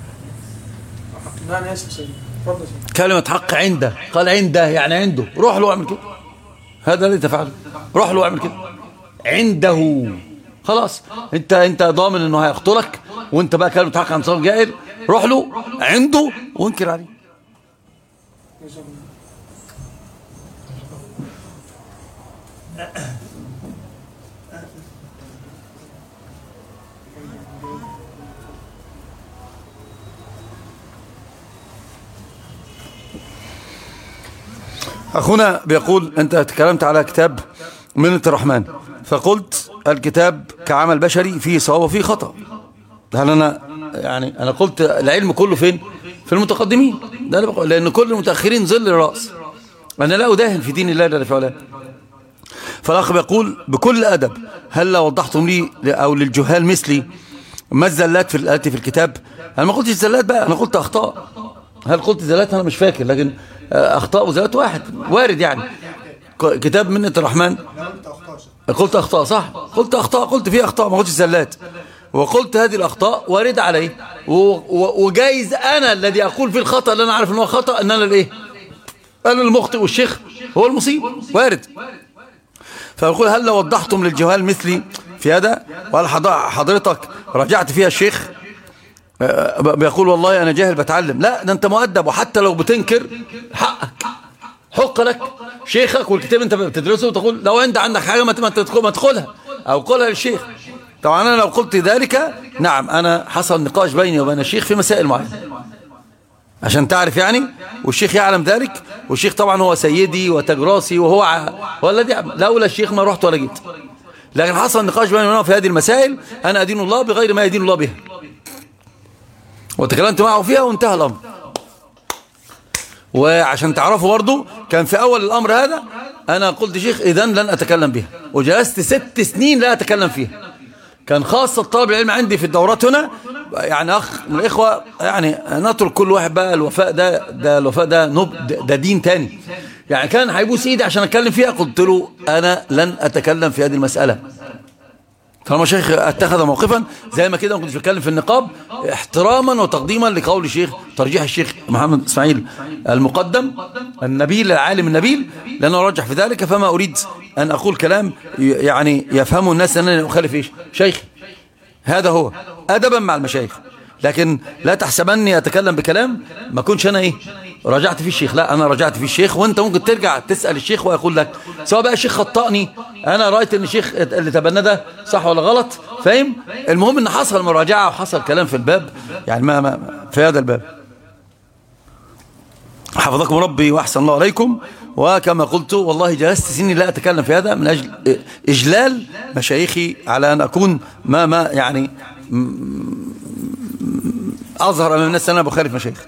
لا انا اسف سيدنا، اتفضل سيدنا. كلمه حق عنده، قال عنده يعني عنده، روح له واعمل كده. هذا اللي تفعله، روح له واعمل كده عنده. خلاص انت انت ضامن انه هيقتلك، وانت بقى كلمه حق عن صاحب جائر، روح له عنده وانكر عليه. أخونا بيقول أنت تكلمت على كتاب منة الرحمن، فقلت الكتاب كعمل بشري فيه صواب وفيه خطأ. هل أنا يعني أنا قلت العلم كله فين؟ في المتقدمين. ده اللي بقول، لأن كل المتأخرين ظل الرأس. أنا لا أداهن في دين الله جل في علاه. فالأخ بيقول بكل أدب هل لو وضحتم لي أو للجهال مثلي ما الزلات في الآتي في الكتاب؟ أنا ما قلتش زلات بقى، أنا قلت أخطاء. هل قلت زلات؟ أنا مش فاكر، لكن أخطاء وزلات واحد وارد يعني. كتاب منة الرحمن قلت أخطاء، صح؟ قلت أخطاء، قلت فيه أخطاء، ما قلتش زلات. وقلت هذه الأخطاء واردة علي، وجايز أنا الذي أقول في الخطأ اللي أنا عارف أنه خطأ أن أنا الإيه؟ أنا المخطئ والشيخ هو المصيب، وارد. فأقول هل لو وضحتم للجهال مثلي في هذا؟ وهل حضرتك رجعت فيها الشيخ؟ بيقول والله أنا جاهل بتعلم. لا، ده أنت مؤدب، وحتى لو بتنكر حقك، حق لك شيخك والكتاب أنت بتدرسه، وتقول لو أنت عندك حاجة ما تدخلها أو قولها للشيخ. طبعا أنا لو قلت ذلك نعم أنا حصل نقاش بيني وبين الشيخ في مسائل معينة عشان تعرف يعني، والشيخ يعلم ذلك، والشيخ طبعا هو سيدي وتجراسي، وهو هو الذي لولا الشيخ ما رحت ولا جيت. لكن حصل نقاش بيني وبينه في هذه المسائل، أنا أدين الله بغير ما يدين الله بها، وتكلمت معه فيها وانتهى الأمر. وعشان تعرفوا برضو كان في أول الأمر هذا أنا قلت شيخ إذن لن أتكلم بها، وجلست ست سنين لا أتكلم فيها. كان خاصة طالب العلم عندي في الدورات هنا يعني أخ من الإخوة يعني نترك كل واحد بقى الوفاء ده ده الوفاء ده نب ده دين تاني يعني. كان هيبوس إيدي عشان أتكلم فيها، قلت له أنا لن أتكلم في هذه المسألة. طالما شيخ اتخذ موقفا زي ما كده ما كنتش بتكلم في النقاب احتراما وتقديما لقول الشيخ ترجيح الشيخ محمد اسماعيل المقدم النبيل العالم النبيل، لأنه رجح في ذلك. فما أريد أن أقول كلام يعني يفهمه الناس أنني أخالف إيش شيخ. هذا هو أدبا مع المشايخ، لكن لا تحسبني أتكلم بكلام ما كنتش أنا إيه رجعت فيه الشيخ. لا، أنا رجعت فيه الشيخ، وأنت ممكن ترجع تسأل الشيخ ويقول لك سواء بقى الشيخ خطأني، أنا رأيت أن الشيخ اللي تبنى ده صح ولا غلط، فاهم؟ المهم أن حصل مراجعة وحصل كلام في الباب يعني ما, ما في هذا الباب. حفظكم ربي وأحسن الله عليكم. وكما قلت والله جلست سنين لا أتكلم في هذا من أجل إجلال مشايخي على أن أكون ما ما يعني أظهر أمام الناس أنا بخالف مشايخ.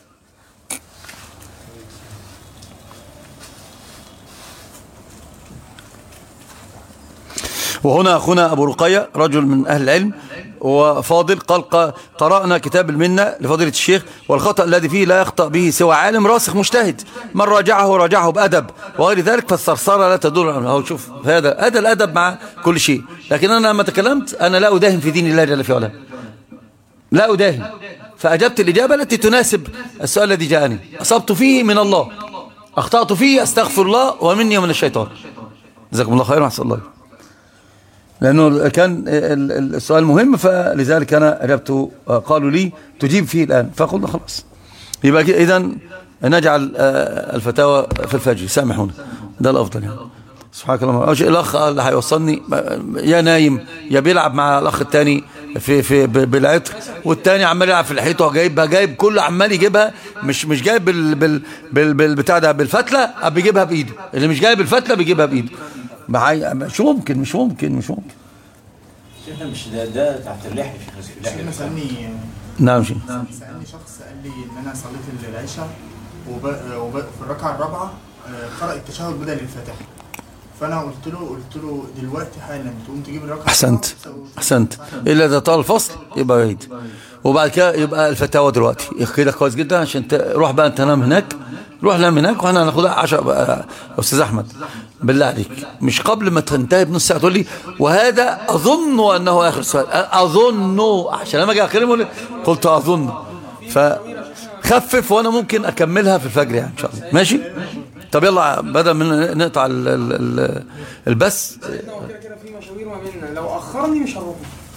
وهنا أخونا أبو رقية رجل من أهل العلم وفاضل قال قرأنا كتاب المنة لفضيلة الشيخ والخطأ الذي فيه لا يخطأ به سوى عالم راسخ مجتهد من راجعه راجعه بأدب وغير ذلك فالصرصرة لا تدل عنه. شوف هذا هذا الأدب مع كل شيء. لكن أنا لما تكلمت أنا لا أداهم في دين الله جل في علاه، لا أداهم، فأجبت الإجابة التي تناسب السؤال الذي جاءني. أصبت فيه من الله، أخطأت فيه أستغفر الله ومني ومن الشيطان. جزاكم الله خيرا وأحسن الله، لأنه كان السؤال مهم فلذلك أنا أجبته. قالوا لي تجيب فيه الآن فقلنا خلاص يبقى إذن نجعل الفتاوى في الفجر، سامحونا ده الأفضل يعني. سبحانك اللهم. الأخ اللي هيوصلني يا نايم يا بيلعب مع الأخ الثاني في في بالعطر، والثاني عمال يلعب في الحيط وجايبها جايب كله عمال يجيبها، مش مش جايب بال بال بال بالبتاع ده بالفتله بيجيبها بايده، اللي مش جايب الفتله بيجيبها بايده. مش ممكن مش ممكن مش ممكن. شيخنا مش ده ده تحت اللحيه يا شيخ. شيخنا سألني نعم شيخ. سألني شخص قال لي ان انا صليت العشاء وب... وب... في الركعه الرابعه قرأ التشهد بدل الفاتحه، فانا قلت له قلت له دلوقتي حالا تقوم تجيب الركعه. احسنت احسنت الا اذا طال الفصل يبقى بعيد، وبعد كده يبقى الفتاوى دلوقتي كده كويس جدا عشان تروح بقى انت نام هناك، روح نام هناك واحنا هناخدها عشرة. استاذ احمد بالله عليك مش قبل ما تنتهي بنص ساعه تقول لي وهذا اظن انه اخر سؤال، اظن عشان لما اجي اكلمه قلت اظن، فخفف وانا ممكن اكملها في الفجر يعني ان شاء الله. ماشي طب يلا بدل من نقطع ال ال البث. كده كده في مشاوير ما بيننا، لو اخرني مش هروح.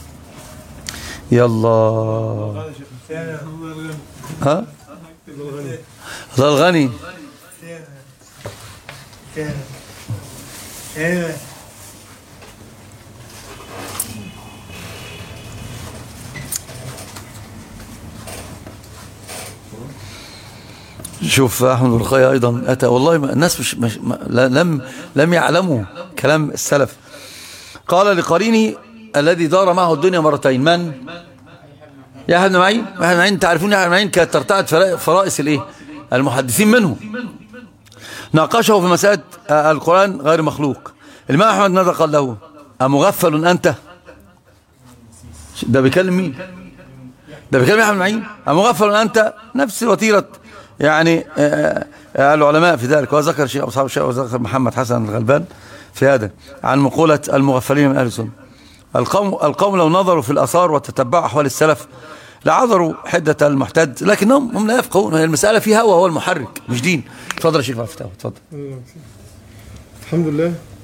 يلا ها الله الغني. شوف أحمد الرقية أيضا أتى والله الناس مش, مش لم لم يعلموا كلام السلف. قال لقرينه الذي دار معه الدنيا مرتين من؟ يحيى بن معين. يحيى بن معين تعرفون يحيى بن معين كانت ترتعد فرائس الايه؟ المحدثين منه. ناقشه في مسألة القرآن غير مخلوق. الإمام أحمد ماذا قال له؟ أمغفل أنت؟ ده بيكلم مين؟ ده بيكلم يحيى بن معين. أمغفل أنت؟ نفس وتيرة يعني العلماء في ذلك، وذكر الشيخ أصحاب الشيخ وذكر محمد حسن الغلبان في هذا عن مقولة المغفلين من أهل السنة. القوم, القوم لو نظروا في الآثار وتتبعوا أحوال السلف لعذروا حدة المحتد، لكنهم هم لا يفقهون. المسألة فيها هو هو المحرك مش دين. تفضل يا شيخ. اتفضل. الحمد لله